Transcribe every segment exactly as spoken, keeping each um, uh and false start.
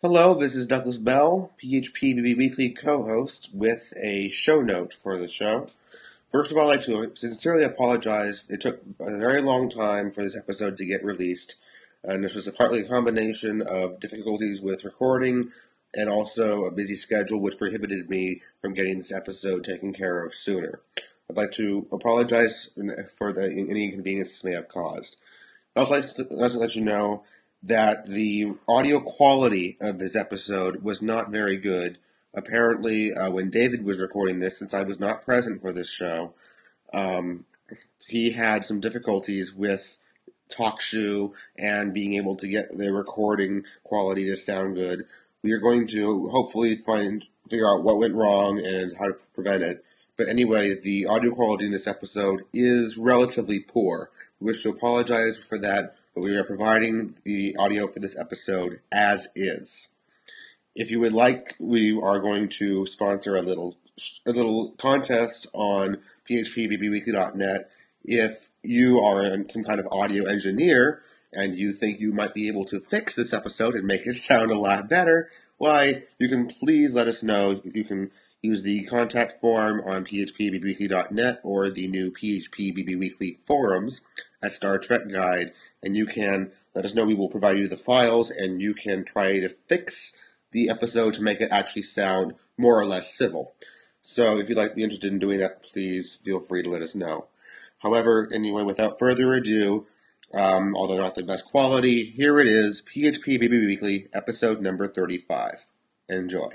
Hello, this is Douglas Bell, P H P B B Weekly co-host, with a show note for the show. First of all, I'd like to sincerely apologize. It took a very long time for this episode to get released, and this was a partly a combination of difficulties with recording and also a busy schedule which prohibited me from getting this episode taken care of sooner. I'd like to apologize for the, any inconvenience this may have caused. I'd also like to, also let you know that the audio quality of this episode was not very good. Apparently, uh, when David was recording this, since I was not present for this show, um, he had some difficulties with TalkShoe and being able to get the recording quality to sound good. We are going to hopefully find figure out what went wrong and how to prevent it. But anyway, the audio quality in this episode is relatively poor. We wish to apologize for that, but we are providing the audio for this episode as is. If you would like, we are going to sponsor a little a little contest on P H P B B weekly dot net. If you are some kind of audio engineer and you think you might be able to fix this episode and make it sound a lot better, why, you can please let us know. You can use the contact form on P H P B B weekly dot net or the new P H P B B Weekly forums at Star Trek Guide, and you can let us know. We will provide you the files, and you can try to fix the episode to make it actually sound more or less civil. So if you'd like to be interested in doing that, please feel free to let us know. However, anyway, without further ado, um, although not the best quality, here it is, P H P B B Weekly, episode number thirty-five. Enjoy.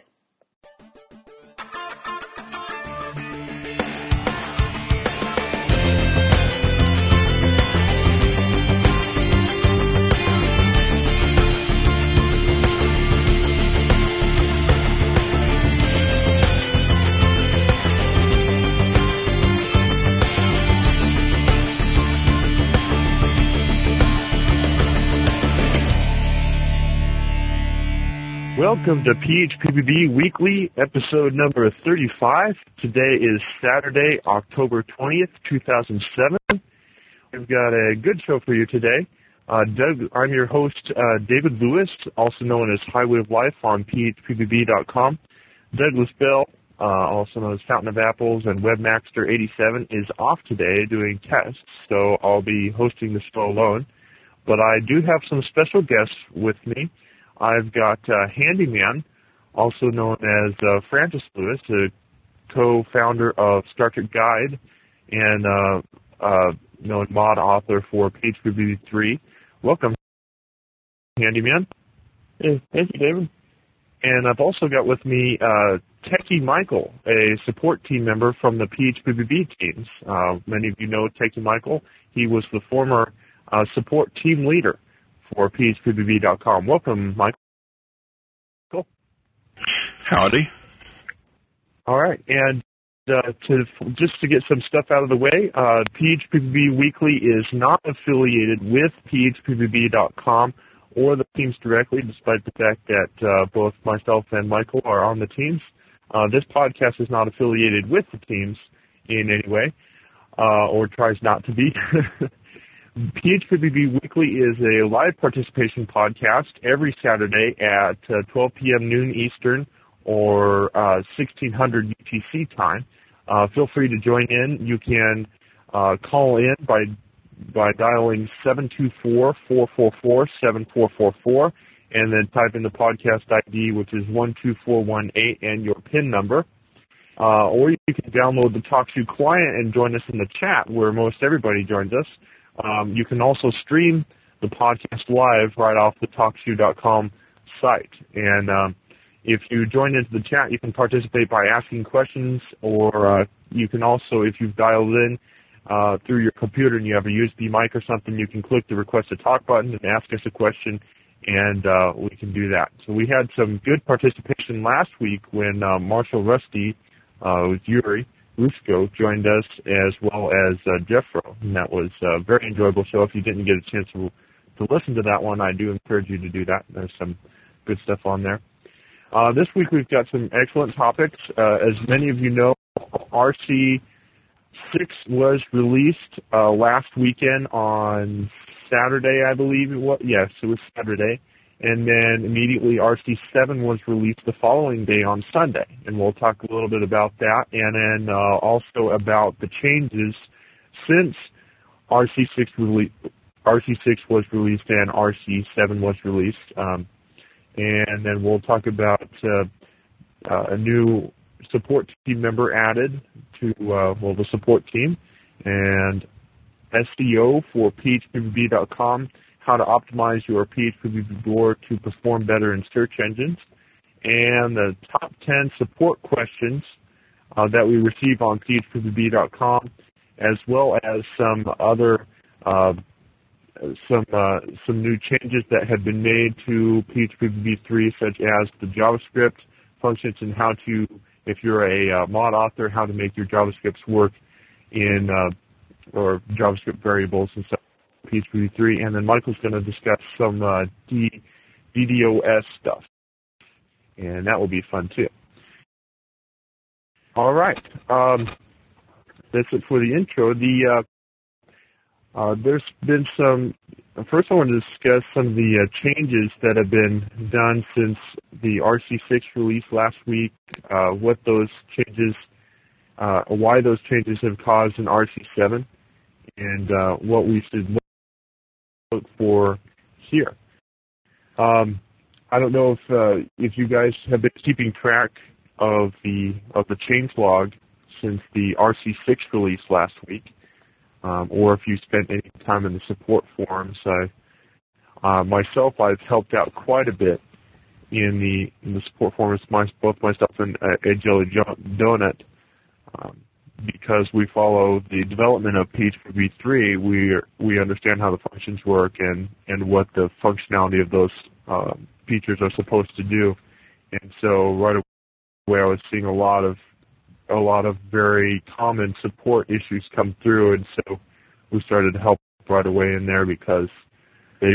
Welcome to P H P B B Weekly, episode number thirty-five. Today is Saturday, October twentieth, two thousand seven. We've got a good show for you today. Uh, Doug, I'm your host, uh, David Lewis, also known as Highway of Life on P H P B B dot com. Douglas Bell, uh, also known as Fountain of Apples and Webmaster eighty-seven, is off today doing tests, so I'll be hosting the show alone. But I do have some special guests with me. I've got uh, Handyman, also known as uh, Francis Lewis, a co-founder of Star Trek Guide and uh, uh, known mod author for P H P B B three. Welcome, Handyman. Hey, thank you, David. And I've also got with me uh, Techie Michael, a support team member from the P H P B B teams. Uh, many of you know Techie Michael. He was the former uh, support team leader for P H P B B dot com. Welcome, Michael. Howdy. All right, and uh, to just to get some stuff out of the way, uh, P H P B B Weekly is not affiliated with P H P B B dot com or the teams directly, despite the fact that uh, both myself and Michael are on the teams. Uh, this podcast is not affiliated with the teams in any way, uh, or tries not to be. P H P B B Weekly is a live participation podcast every Saturday at uh, twelve p.m. noon Eastern or uh, sixteen hundred U T C time. Uh, feel free to join in. You can uh, call in by by dialing seven two four, four four four, seven four four four and then type in the podcast I D, which is one two four one eight, and your PIN number. Uh, or you can download the TalkShoe client and join us in the chat where most everybody joins us. Um, you can also stream the podcast live right off the talk shoe dot com site. And um, if you join into the chat, you can participate by asking questions, or uh, you can also, if you've dialed in uh, through your computer and you have a U S B mic or something, you can click the Request to Talk button and ask us a question, and uh, we can do that. So we had some good participation last week when uh, Marshall Rusty, uh, with Yuri Rushko, joined us, as well as uh, Jeffro, and that was a very enjoyable show. If you didn't get a chance to, to listen to that one, I do encourage you to do that. There's some good stuff on there. Uh, this week we've got some excellent topics. Uh, as many of you know, R C six was released uh, last weekend on Saturday, I believe it was. Yes, it was Saturday. And then immediately R C seven was released the following day on Sunday, and we'll talk a little bit about that, and then uh, also about the changes since R C six, rele- R C six was released and R C seven was released. Um, and then we'll talk about uh, uh, a new support team member added to uh, well the support team, and S E O for P H P V B dot com, how to optimize your P H P V B board to perform better in search engines, and the top ten support questions uh, that we receive on P H P V B dot com, as well as some other uh, some uh, some new changes that have been made to P H P V B three, such as the JavaScript functions and how to, if you're a uh, mod author, how to make your JavaScripts work in uh, or JavaScript variables and stuff. P H P V three, and then Michael's going to discuss some uh, D- DDoS stuff, and that will be fun too. All right, um, that's it for the intro. The uh, uh, there's been some. First, I want to discuss some of the uh, changes that have been done since the R C six release last week. Uh, what those changes, uh, why those changes have caused in R C seven, and uh, what we should look look for here. Um, I don't know if uh, if you guys have been keeping track of the of the changelog since the R C six release last week, um, or if you spent any time in the support forums. I, uh, myself, I've helped out quite a bit in the in the support forums, my, both myself and uh, Ed Jelly Donut. Um, because we follow the development of P H P V B three, we we understand how the functions work and, and what the functionality of those uh, features are supposed to do. And so right away, I was seeing a lot of a lot of very common support issues come through, and so we started to help right away in there because they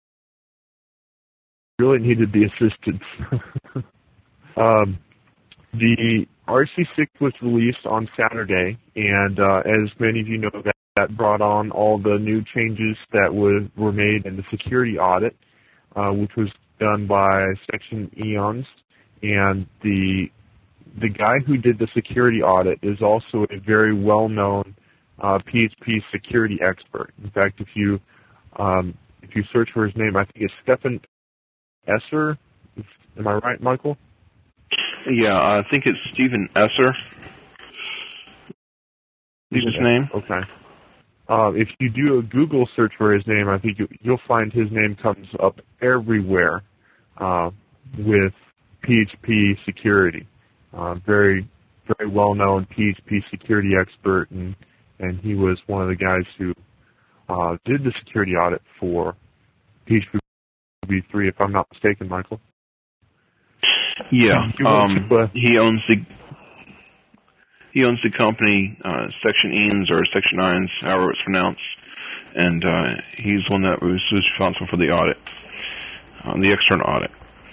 really needed the assistance. um, the R C six was released on Saturday, and uh, as many of you know, that, that brought on all the new changes that were, were made in the security audit, uh, which was done by Section Eons. And the the guy who did the security audit is also a very well-known uh, P H P security expert. In fact, if you um, if you search for his name, I think it's Stefan Esser. Am I right, Michael? Yeah, I think it's Stephen Esser. Is his name? Okay. Uh, if you do a Google search for his name, I think you, you'll find his name comes up everywhere uh, with P H P security. Uh, very, very well-known P H P security expert, and and he was one of the guys who uh, did the security audit for P H P V B three, if I'm not mistaken, Michael. Yeah, um, to, uh, he owns the he owns the company uh, Section Eons or Section Nines, however it's pronounced, and uh, he's the one that was responsible for the audit, um, the external audit.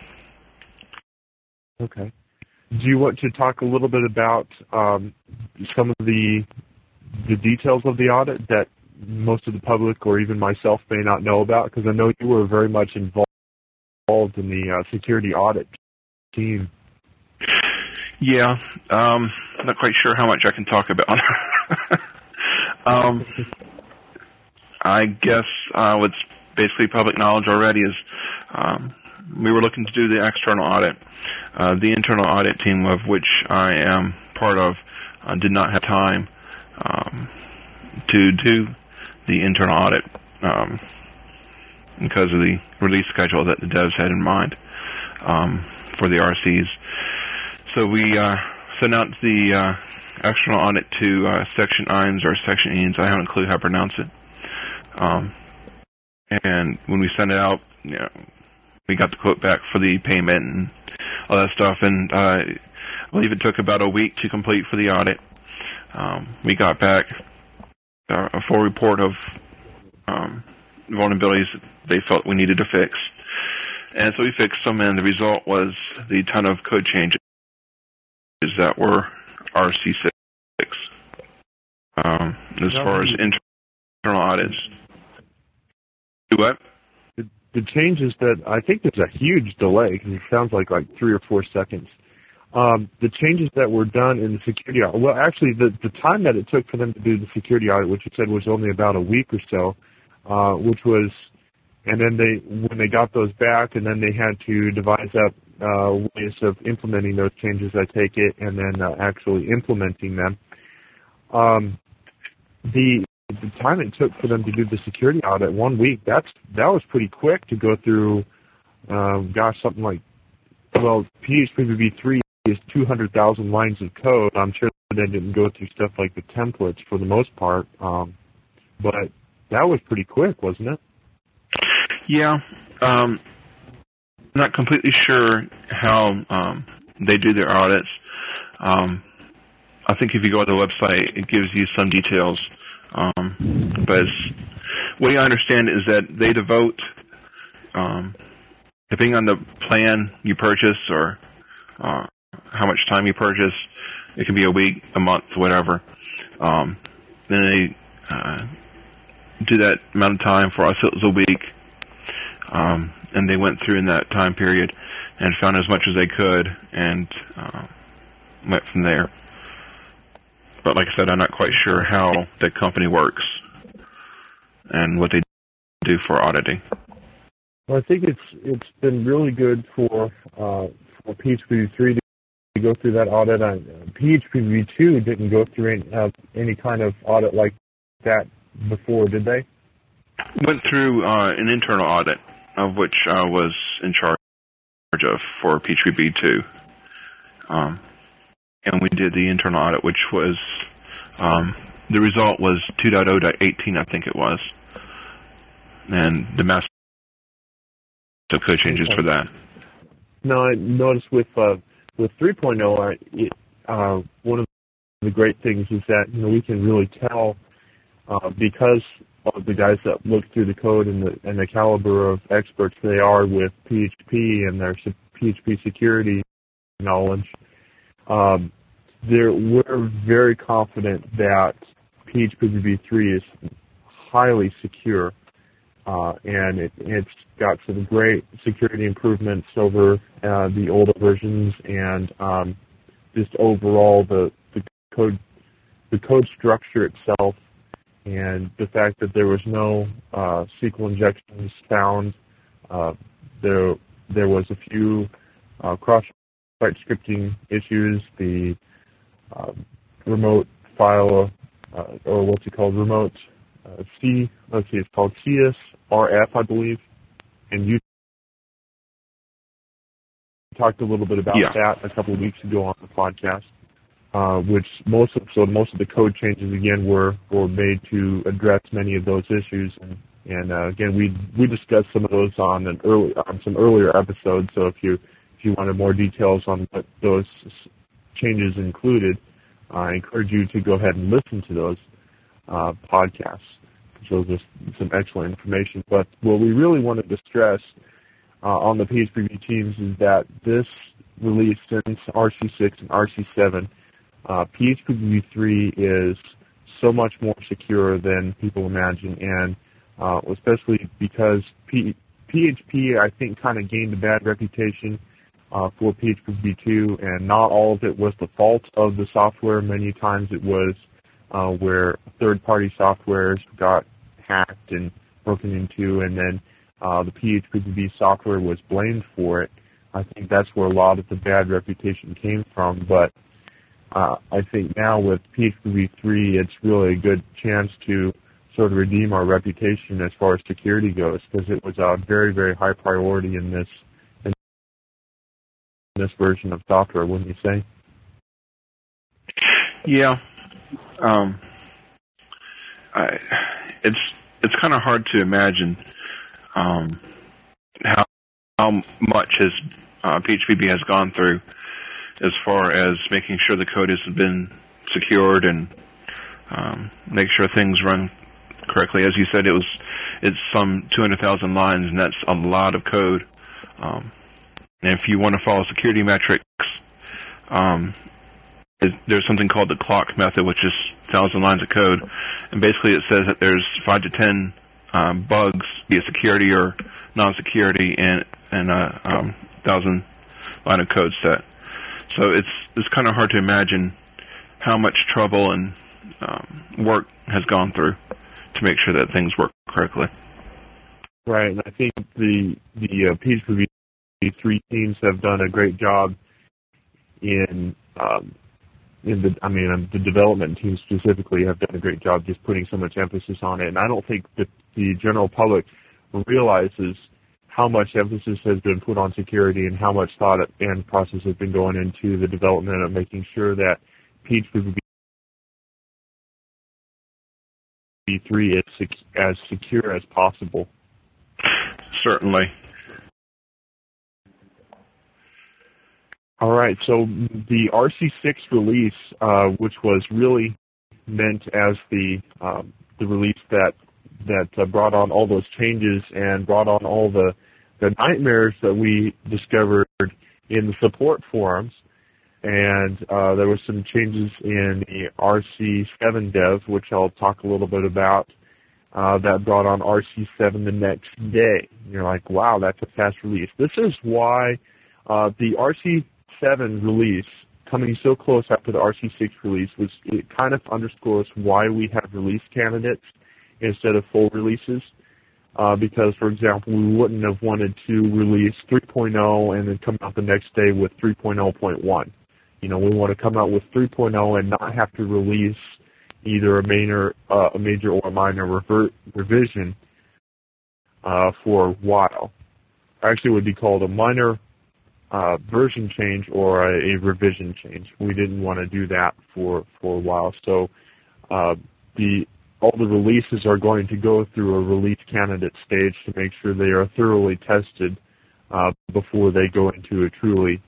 Okay. Do you want to talk a little bit about um, some of the the details of the audit that most of the public or even myself may not know about? Because I know you were very much involved in the uh, security audit team. Yeah, um, I'm not quite sure how much I can talk about. um, I guess uh, what's basically public knowledge already is um, we were looking to do the external audit. Uh, the internal audit team, of which I am part of, uh, did not have time um, to do the internal audit um, because of the release schedule that the devs had in mind um, for the R Cs. So we uh, sent out the uh, external audit to uh, Section Eins or Section Eons. I haven't a clue how to pronounce it. Um, and when we sent it out, you know, we got the quote back for the payment and all that stuff. And uh, I believe it took about a week to complete for the audit. Um, we got back uh, a full report of um, vulnerabilities they felt we needed to fix. And so we fixed them, and the result was the ton of code changes that were R C six. Um, as far as internal audits. Do what? Did, the changes that I think there's a huge delay because it sounds like like three or four seconds. Um, the changes that were done in the security audit, well, actually, the, the time that it took for them to do the security audit, which you said was only about a week or so, uh, which was, and then they, when they got those back, and then they had to devise up uh, ways of implementing those changes, I take it, and then uh, actually implementing them. Um, the the time it took for them to do the security audit, one week, that's that was pretty quick to go through, um, gosh, something like, well, P H P V B three is two hundred thousand lines of code. I'm sure they didn't go through stuff like the templates for the most part, um, but that was pretty quick, wasn't it? Yeah. Um, not completely sure how um, they do their audits. Um, I think if you go to the website, it gives you some details. Um, but it's, what I understand is that they devote, um, depending on the plan you purchase or uh, how much time you purchase, it can be a week, a month, whatever. Um, then they uh, do that amount of time. For us, it was a week. Um, and they went through in that time period and found as much as they could and uh, went from there. But like I said, I'm not quite sure how the company works and what they do for auditing. Well, I think it's it's been really good for uh, for P H P V three to go through that audit. Uh, P H P V two didn't go through any, uh, any kind of audit like that before, did they? Went through uh, an internal audit, of which I was in charge of for P H P V two. Um, and we did the internal audit, which was, um, the result was two point oh point eighteen, I think it was. And the massive code changes okay. for that. Now, I noticed with uh, with three point oh, uh, it, uh, one of the great things is that, you know, we can really tell uh, because of the guys that look through the code and the, and the caliber of experts they are with P H P and their P H P security knowledge. Um, there, we're very confident that P H P V B three is highly secure, uh, and it, it's got some great security improvements over uh, the older versions, and um, just overall the, the code, the code structure itself, and the fact that there was no uh, S Q L injections found. Uh, there, there was a few uh, cross-site scripting issues. The uh, remote file, uh, or what's it called, remote uh, C, let's see, it's called C S R F, I believe, and you talked a little bit about yeah. that a couple of weeks ago on the podcast. Uh, which most of so most of the code changes again were were made to address many of those issues, and and uh, again we we discussed some of those on an early on some earlier episodes. So if you if you wanted more details on what those changes included, uh, I encourage you to go ahead and listen to those uh, podcasts. So there's some excellent information. But what we really wanted to stress uh, on the P H P V teams is that this release since R C six and R C seven. Uh, P H P V three is so much more secure than people imagine, and uh, especially because P- PHP, I think, kind of gained a bad reputation uh, for P H P V two, and not all of it was the fault of the software. Many times it was uh, where third-party softwares got hacked and broken into, and then uh, the P H P V software was blamed for it. I think that's where a lot of the bad reputation came from, but Uh, I think now with P H P V three, it's really a good chance to sort of redeem our reputation as far as security goes, because it was a very, very high priority in this in this version of software, wouldn't you say? Yeah, um, I, it's it's kind of hard to imagine um, how how much his uh, P H P V has gone through, as far as making sure the code has been secured and um, make sure things run correctly. As you said, it was it's some two hundred thousand lines, and that's a lot of code. Um, and if you want to follow security metrics, um, it, there's something called the clock method, which is one thousand lines of code. And basically it says that there's five to ten um, bugs, be it security or non-security, in, in a um, thousand line of code set. So it's it's kind of hard to imagine how much trouble and um, work has gone through to make sure that things work correctly. Right, and I think the the uh, P H P V three teams have done a great job in um, in the I mean um, the development teams specifically have done a great job just putting so much emphasis on it. And I don't think that the general public realizes how much emphasis has been put on security and how much thought and process has been going into the development of making sure that P H P V three is sec- as secure as possible. Certainly. All right, so the R C six release, uh, which was really meant as the um, the release that that uh, brought on all those changes and brought on all the the nightmares that we discovered in the support forums, and uh, there were some changes in the R C seven dev, which I'll talk a little bit about. Uh, that brought on R C seven the next day. You're like, wow, that's a fast release. This is why uh, the R C seven release coming so close after the R C six release was it kind of underscores why we have release candidates instead of full releases. Uh, because, for example, we wouldn't have wanted to release three point oh and then come out the next day with three point oh point one. You know, we want to come out with three point oh and not have to release either a major, uh, a major or a minor revert, revision uh, for a while. Actually, it would be called a minor uh, version change or a, a revision change. We didn't want to do that for, for a while. So uh, the all the releases are going to go through a release candidate stage to make sure they are thoroughly tested uh, before they go into a truly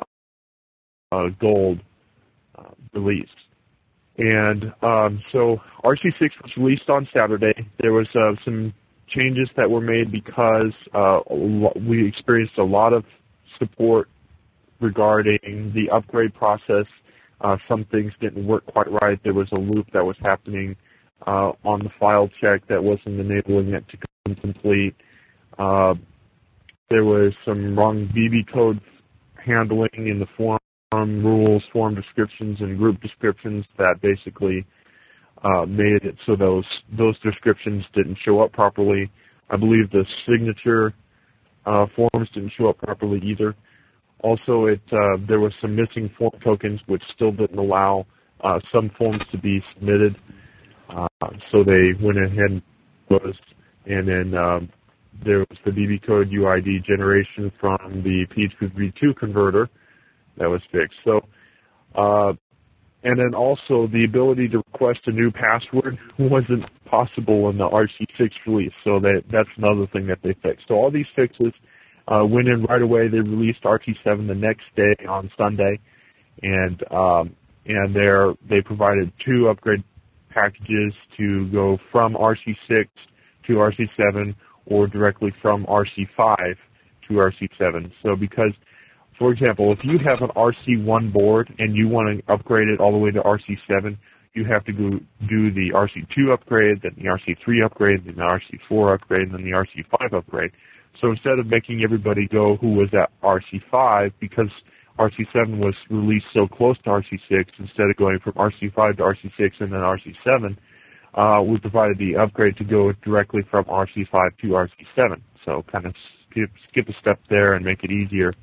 uh, gold uh, release. And um, so R C six was released on Saturday. There was uh, some changes that were made because uh, we experienced a lot of support regarding the upgrade process. Uh, some things didn't work quite right. There was a loop that was happening uh, on the file check that wasn't enabling it to come complete. Uh, there was some wrong B B code handling in the form rules, form descriptions, and group descriptions that basically uh, made it so those those descriptions didn't show up properly. I believe the signature uh, forms didn't show up properly either. Also, it uh, there was some missing form tokens, which still didn't allow uh, some forms to be submitted. Uh, so they went ahead and closed, and then um, there was the B B code U I D generation from the P H P v two converter that was fixed. So, uh, and then also the ability to request a new password wasn't possible in the R C six release. So that that's another thing that they fixed. So all these fixes uh, went in right away. They released R C seven the next day on Sunday, and um, and they they provided two upgrade packages to go from R C six to R C seven or directly from R C five to R C seven. So because for example, if you have an R C one board and you want to upgrade it all the way to R C seven, you have to go do the R C two upgrade, then the R C three upgrade, then the R C four upgrade, and then the R C five upgrade. So instead of making everybody go who was at R C five, because R C seven was released so close to R C six, instead of going from R C five to R C six and then R C seven, uh, we provided the upgrade to go directly from R C five to R C seven. So kind of skip, skip a step there and make it easier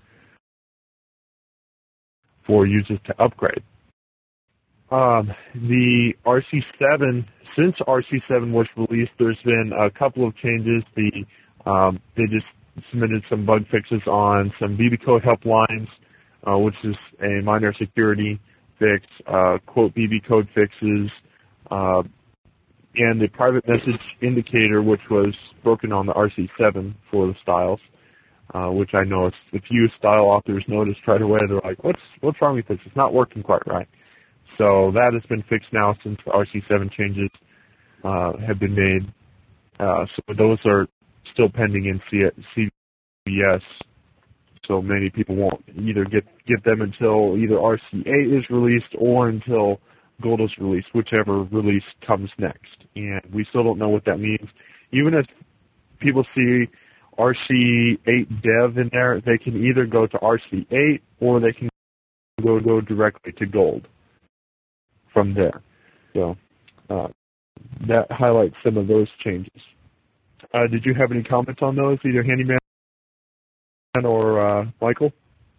for users to upgrade. Um, the R C seven, since R C seven was released, there's been a couple of changes. The um, they just submitted some bug fixes on some B B code helplines, uh, which is a minor security fix, uh, quote B B code fixes, uh, and the private message indicator, which was broken on the R C seven for the styles. Uh, which I know if, if you style authors noticed right away, they're like, what's what's wrong with this? It's not working quite right. So that has been fixed now since the R C seven changes uh, have been made. Uh, so those are still pending in C B S. So many people won't either get, get them until either R C eight is released or until Gold is released, whichever release comes next. And we still don't know what that means. even if people see R C eight dev in there, they can either go to R C eight or they can go go directly to gold from there. So uh, that highlights some of those changes. Uh, did you have any comments on those, either Handyman or uh, Michael?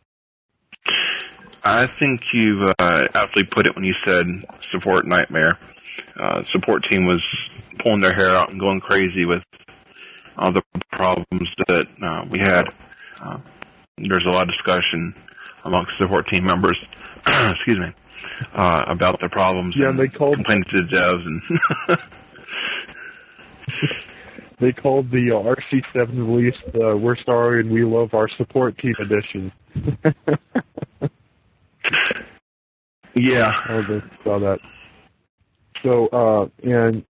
I think you've uh, aptly put it when you said support nightmare. Uh, support team was pulling their hair out and going crazy with all the problems that uh, we had. Uh, there's a lot of discussion amongst support team members, excuse me, uh, about the problems yeah, and they called, complaining to the devs. And they called the uh, R C seven release uh, We're Sorry and We Love Our Support Team edition. yeah. I just saw that. So, uh, and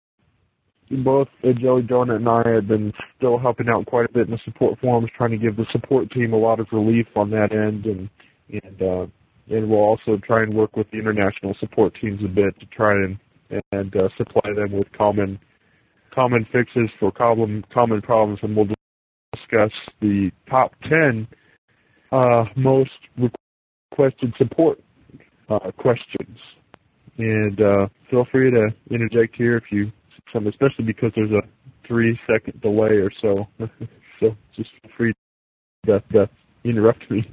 both uh, Jelly Donut and I have been still helping out quite a bit in the support forums, trying to give the support team a lot of relief on that end, and and uh, and we'll also try and work with the international support teams a bit to try and and uh, supply them with common common fixes for common common problems, and we'll discuss the top ten uh, most requested support uh, questions. And uh, feel free to interject here if you some, especially because there's a three-second delay or so. So just feel free to, to interrupt me.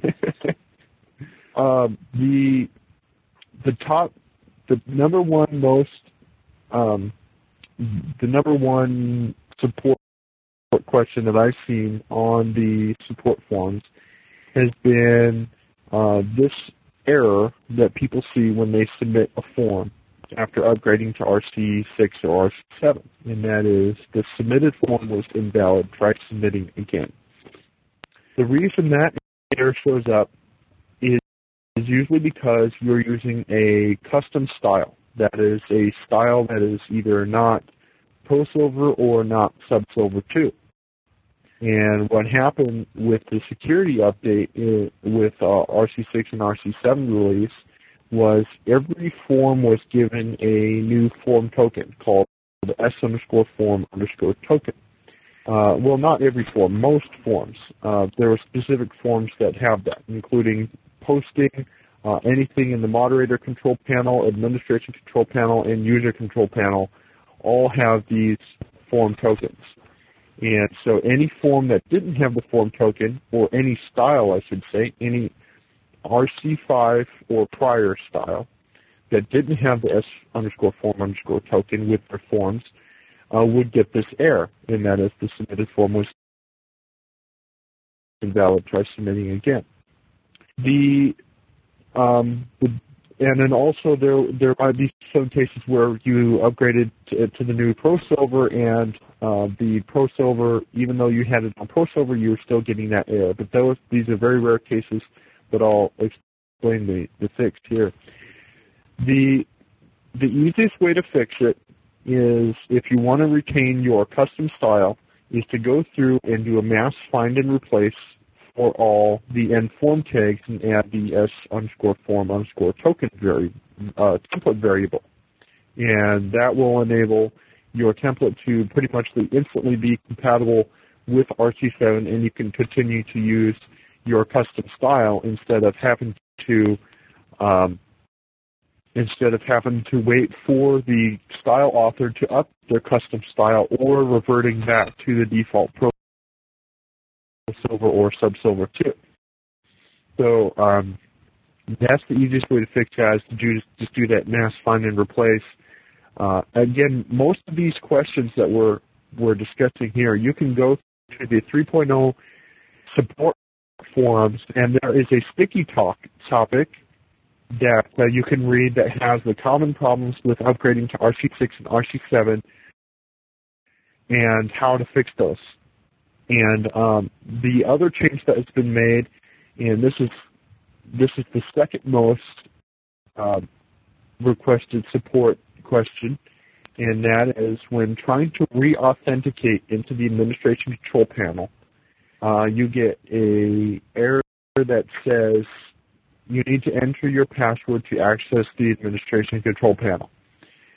um, the the top, the number one most, um, the number one support question that I've seen on the support forums has been uh, this error that people see when they submit a form after upgrading to R C six or R C seven, and that is the submitted form was invalid, try submitting again. The reason that error shows up is, is usually because you're using a custom style. That is a style that is either not ProSilver or not SubSilver two. And what happened with the security update is, with uh, R C six and R C seven release was every form was given a new form token called the S underscore form underscore token. Uh, well, not every form, most forms. Uh, there are specific forms that have that, including posting, uh, anything in the moderator control panel, administration control panel, and user control panel all have these form tokens. And so any form that didn't have the form token, or any style, I should say, any R C five or prior style that didn't have the S underscore form underscore token with their forms uh, would get this error, and that is the submitted form was invalid, try submitting again. The, um, the and then also there there might be some cases where you upgraded to, to the new ProSilver, and uh, the ProSilver, even though you had it on ProSilver, you were still getting that error. But those these are very rare cases, but I'll explain the, the fix here. The the easiest way to fix it is, if you want to retain your custom style, is to go through and do a mass find and replace for all the end form tags and add the S underscore form underscore token vari uh, template variable. And that will enable your template to pretty much instantly be compatible with R C seven, and you can continue to use your custom style instead of having to um, instead of having to wait for the style author to up their custom style, or reverting back to the default ProSilver or SubSilver two. So um, that's the easiest way to fix that, is to do, just do that mass find and replace. Uh, again, most of these questions that we're, we're discussing here, you can go to the three point oh support forums, and there is a sticky talk topic that uh, you can read that has the common problems with upgrading to R C six and R C seven and how to fix those. And um, the other change that has been made, and this is this is the second most uh, requested support question, and that is when trying to re-authenticate into the administration control panel, uh, you get a error that says you need to enter your password to access the administration control panel.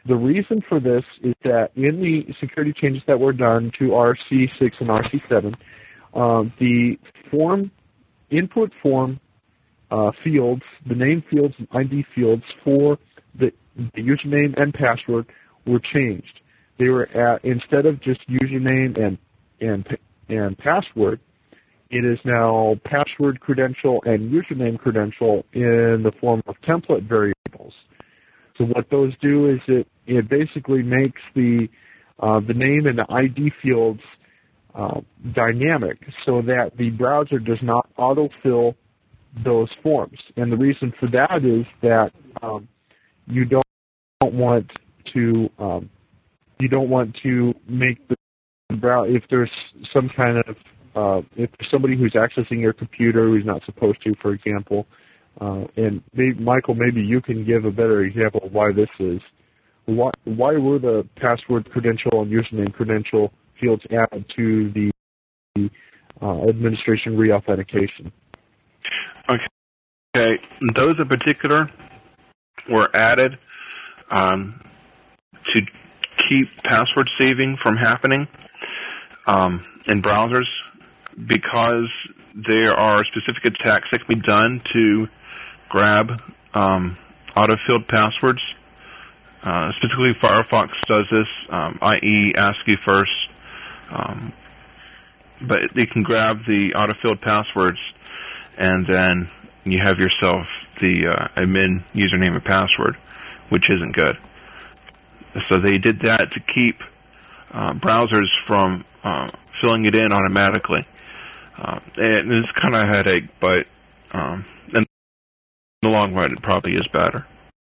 the reason for this is that in the security changes that were done to R C six and R C seven, uh, the form input form uh, fields, the name fields and I D fields for the, the username and password were changed. They were at, instead of just username and and and password, it is now password credential and username credential in the form of template variables. So what those do is it it basically makes the uh, the name and the I D fields uh, dynamic, so that the browser does not autofill those forms. And the reason for that is that um, you don't want to um, you don't want to make the browser, if there's some kind of uh, if there's somebody who's accessing your computer who's not supposed to, for example. Uh, and maybe, Michael, maybe you can give a better example of why this is. Why, why were the password credential and username credential fields added to the uh, administration reauthentication? Okay. Okay. Those in particular were added um, to keep password saving from happening um, in browsers, because there are specific attacks that can be done to grab um, autofilled passwords. Uh, specifically, Firefox does this, um, that is. ASCII first. Um, but they can grab the autofilled passwords, and then you have yourself the uh, admin username and password, which isn't good. So they did that to keep uh, browsers from uh, filling it in automatically. Uh, and it's kind of a headache, but um, in the long run, it probably is better.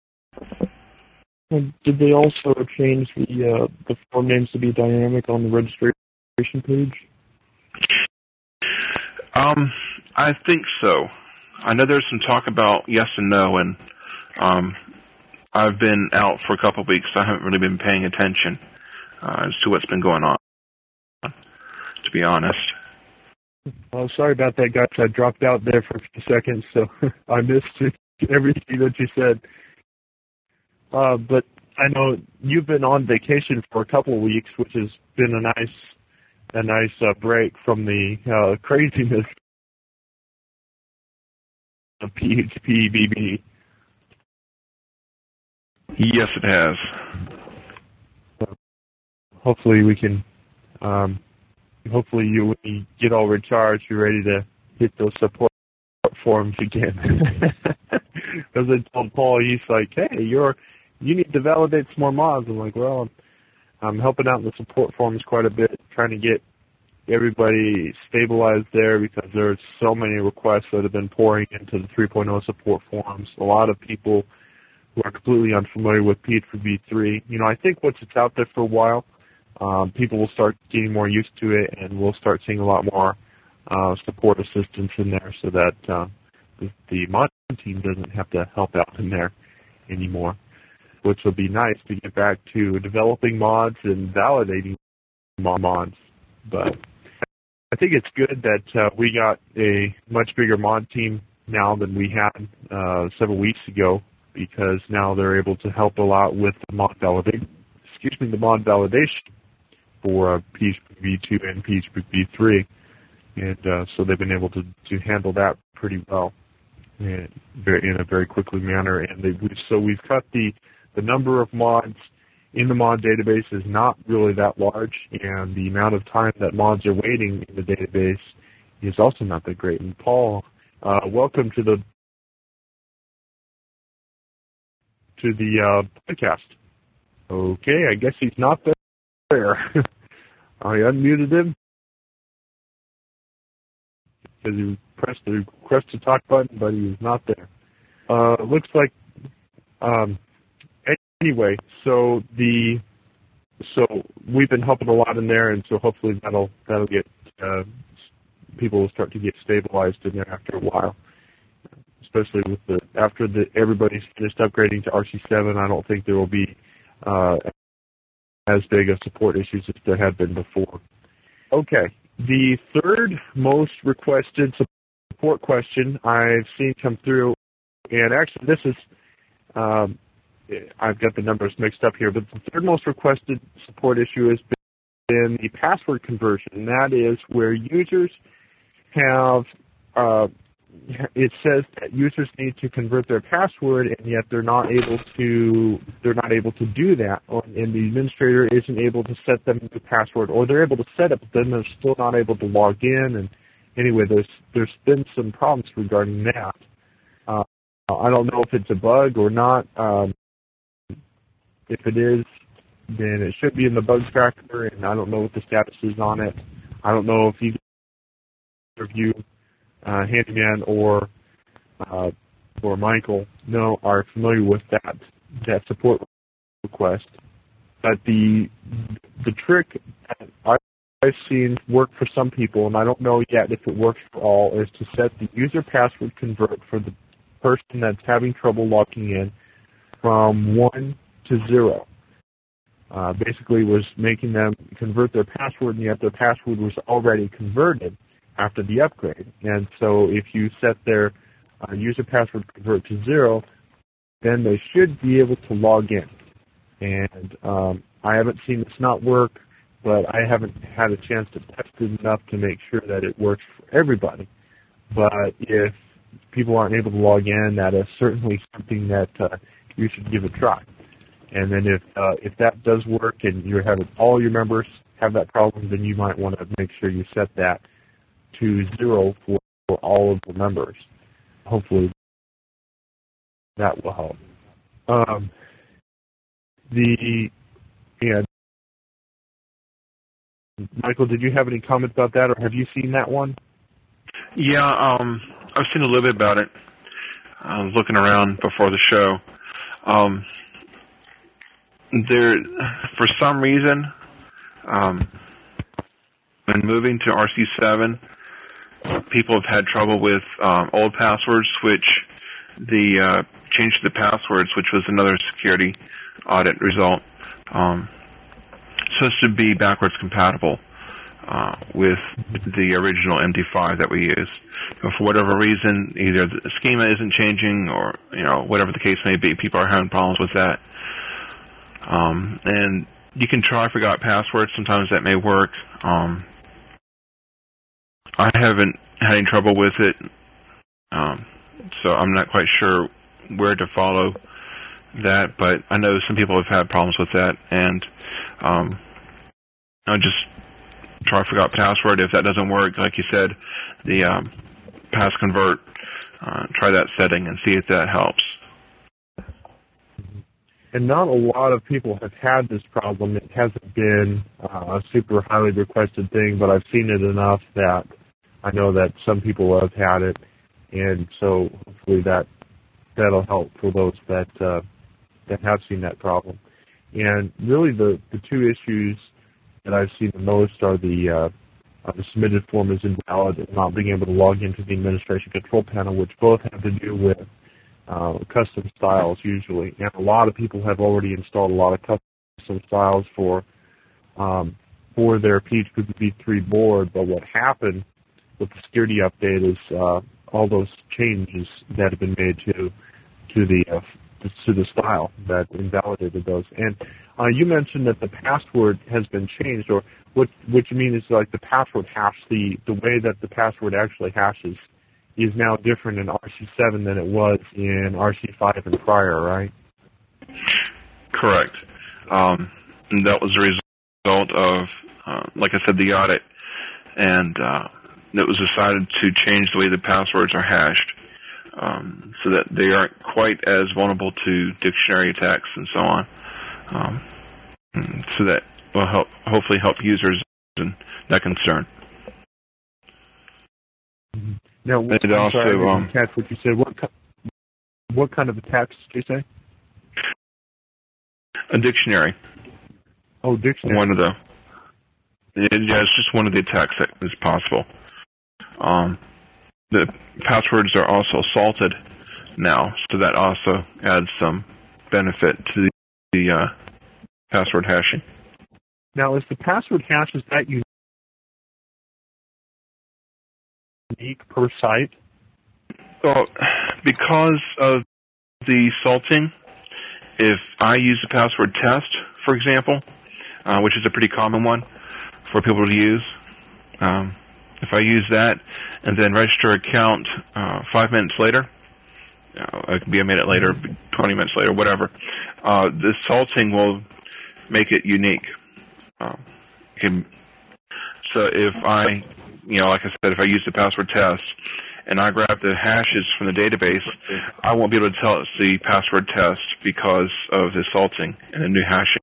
And did they also change the uh, the form names to be dynamic on the registration page? Um, I think so. I know there's some talk about yes and no, and um, I've been out for a couple of weeks, so I haven't really been paying attention uh, as to what's been going on, to be honest. Well, sorry about that, guys. I dropped out there for a few seconds, so I missed everything that you said. Uh, but I know you've been on vacation for a couple of weeks, which has been a nice, a nice uh, break from the uh, craziness of P H P B B. Yes, it has. So hopefully we can. Um, hopefully you, when you get all recharged, you're ready to hit those support forums again. Because I told Paul, he's like, "Hey, you're." You need to validate some more mods." I'm like, well, I'm, I'm helping out in the support forums quite a bit, trying to get everybody stabilized there, because there's so many requests that have been pouring into the three point oh support forums. A lot of people who are completely unfamiliar with P H P V three. You know, I think once it's out there for a while, um, people will start getting more used to it, and we'll start seeing a lot more uh, support assistance in there, so that uh, the, the mod team doesn't have to help out in there anymore, which will be nice to get back to developing mods and validating mods. But I think it's good that uh, we got a much bigger mod team now than we had uh, several weeks ago, because now they're able to help a lot with the mod validation. Excuse me, the mod validation for uh, P H P V two and P H P V three, and uh, so they've been able to, to handle that pretty well and very, in a very quickly manner. And they so we've cut the The number of mods in the mod database is not really that large, and the amount of time that mods are waiting in the database is also not that great. And Paul, uh, welcome to the to the uh, podcast. Okay, I guess he's not there. I unmuted him because he pressed the request to talk button, but he was not there. Uh, looks like. Um, Anyway, so the so we've been helping a lot in there, and so hopefully that'll that'll get uh, people will start to get stabilized in there after a while. Especially with the after the everybody's finished upgrading to R C seven, I don't think there will be uh, as big of support issues as there had been before. Okay, the third most requested support question I've seen come through, and actually this is. Um, I've got the numbers mixed up here, but the third most requested support issue has been the password conversion, and that is where users have, uh, it says that users need to convert their password, and yet they're not able to, they're not able to do that, or, and the administrator isn't able to set them the password, or they're able to set it, but then they're still not able to log in, and anyway, there's, there's been some problems regarding that. Uh, I don't know if it's a bug or not. Um, if it is, then it should be in the bug tracker, and I don't know what the status is on it. I don't know if either of you, uh, Handyman or uh, or Michael, know are familiar with that that support request. But the the trick that I've seen work for some people, and I don't know yet if it works for all, is to set the user password convert for the person that's having trouble logging in from one to zero. Uh, basically was making them convert their password, and yet their password was already converted after the upgrade. And so if you set their uh, user password convert to zero, then they should be able to log in. And um, I haven't seen this not work, but I haven't had a chance to test it enough to make sure that it works for everybody. But if people aren't able to log in, that is certainly something that uh, you should give a try. And then if uh, if that does work and you're having all your members have that problem, then you might want to make sure you set that to zero for, for all of the members. Hopefully that will help. Um, the yeah, Michael, did you have any comments about that, or have you seen that one? Yeah, um, I've seen a little bit about it. I was looking around before the show. Um, There, for some reason, um, when moving to R C seven, people have had trouble with um, old passwords, which the uh, change to the passwords, which was another security audit result, um, supposed to be backwards compatible uh, with the original M D five that we use. But for whatever reason, either the schema isn't changing, or you know, whatever the case may be, people are having problems with that. Um, and you can try forgot passwords. Sometimes that may work. Um, I haven't had any trouble with it, um, so I'm not quite sure where to follow that. But I know some people have had problems with that, and um, I'll just try forgot password. If that doesn't work, like you said, the um, pass convert. Uh, try that setting and see if that helps. And not a lot of people have had this problem. It hasn't been uh, a super highly requested thing, but I've seen it enough that I know that some people have had it, and so hopefully that that'll help for those that uh, that have seen that problem. And really, the the two issues that I've seen the most are the uh, uh, the submitted form is invalid and not being able to log into the administration control panel, which both have to do with Uh, custom styles usually, and a lot of people have already installed a lot of custom styles for um, for their P H P P V three board. But what happened with the security update is uh, all those changes that have been made to to the uh, to the style that invalidated those. And uh, you mentioned that the password has been changed, or what what you mean is like the password hash, the the way that the password actually hashes is now different in R C seven than it was in R C five and prior, right? Correct. Um, and that was a result of, uh, like I said, the audit, and uh, it was decided to change the way the passwords are hashed um, so that they aren't quite as vulnerable to dictionary attacks and so on. Um, so that will help, hopefully help users in that concern. Mm-hmm. Now, what, it also, sorry, I didn't um, catch what you said. What, what kind of attacks did you say? A dictionary. Oh, dictionary. One of the, yeah, it's just one of the attacks that is possible. Um, the passwords are also salted now, so that also adds some benefit to the, the uh, password hashing. Now, is the password hash, is that unique per site? Well, because of the salting, if I use the password test, for example, uh, which is a pretty common one for people to use, um, if I use that and then register an account uh, five minutes later, uh, it could be a minute later, twenty minutes later, whatever, uh, the salting will make it unique. Um, can, so if I, you know, like I said, if I use the password test and I grab the hashes from the database, I won't be able to tell it's the password test because of the salting and the new hashing.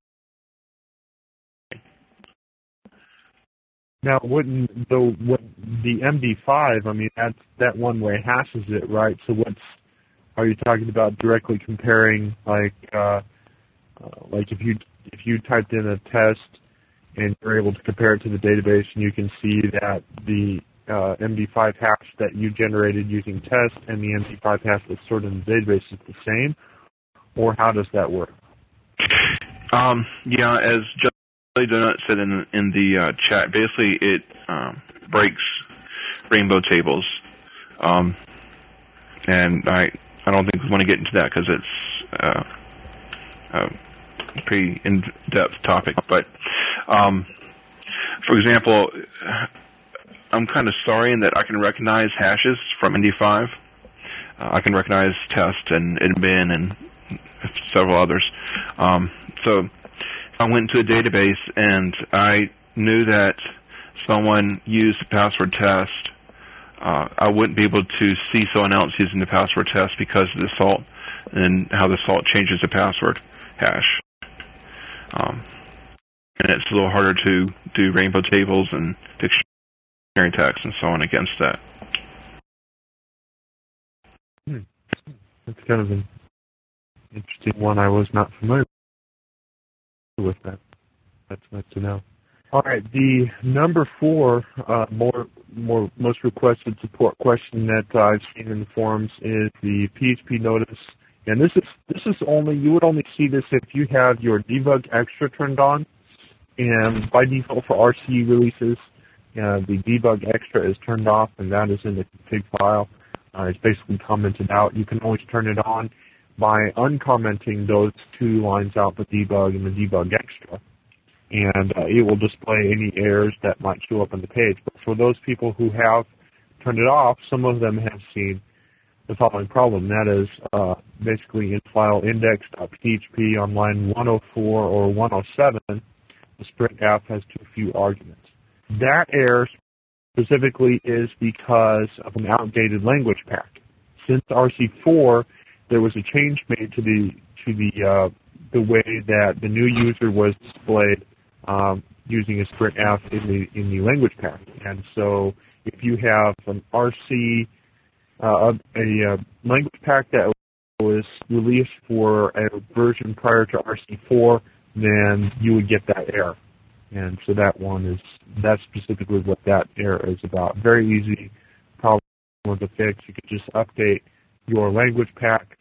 Now, wouldn't the what, the M D five? I mean, that that one-way hashes it, right? So, what's are you talking about directly comparing, like, uh, uh, like if you if you typed in a test and you're able to compare it to the database, and you can see that the uh, M D five hash that you generated using test and the M D five hash that's stored in the database is the same, or how does that work? Um, yeah, as Jelly Donut said in in the uh, chat, basically it um, breaks rainbow tables, um, and I I don't think we want to get into that because it's uh, a pretty in-depth topic. But um, for example, I'm kind of sorry in that I can recognize hashes from M D five. Uh, I can recognize test and admin and several others. Um, so I went to a database and I knew that someone used the password test. Uh, I wouldn't be able to see someone else using the password test because of the salt and how the salt changes the password hash. Um, and it's a little harder to do rainbow tables and dictionary text and so on against that. Hmm. That's kind of an interesting one. I was not familiar with that. That's nice to know. All right, the number four, uh, more, more, most requested support question that uh, I've seen in the forums is the P H P notice, and this is this is only you would only see this if you have your debug extra turned on, and by default for R C releases, uh, the debug extra is turned off, and that is in the config file. Uh, it's basically commented out. You can always turn it on by uncommenting those two lines out, the debug and the debug extra. And uh, it will display any errors that might show up on the page. But for those people who have turned it off, some of them have seen the following problem. That is uh, basically in file index.php on line one oh four or one oh seven, the sprintf has too few arguments. That error specifically is because of an outdated language pack. Since R C four, there was a change made to the to the uh, the way that the new user was displayed um, using a sprintf in the in the language pack. And so, if you have an R C uh, a, a language pack that was released for a version prior to R C four, then you would get that error. And so that one is that's specifically what that error is about. Very easy problem to fix. You could just update your language pack,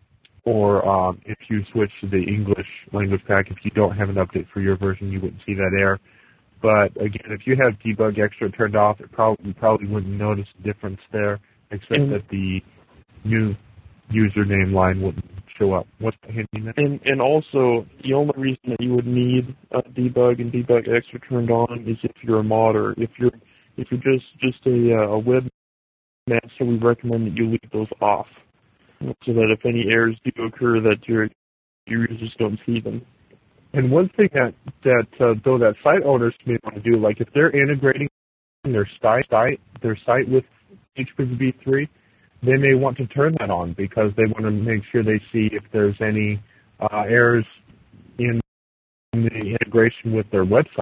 or um, if you switch to the English language pack, if you don't have an update for your version, you wouldn't see that error. But again, if you have debug extra turned off, it probably probably wouldn't notice a difference there, except mm-hmm. that the new username line wouldn't show up. What's the handy? And and also, the only reason that you would need uh, debug and debug extra turned on is if you're a modder. If you're if you're just just a, uh, a webmaster, we recommend that you leave those off, so that if any errors do occur, that your your users don't see them. And one thing that that uh, though that site owners may want to do, like if they're integrating their site site their site with H P P B three, they may want to turn that on because they want to make sure they see if there's any uh, errors in the integration with their website,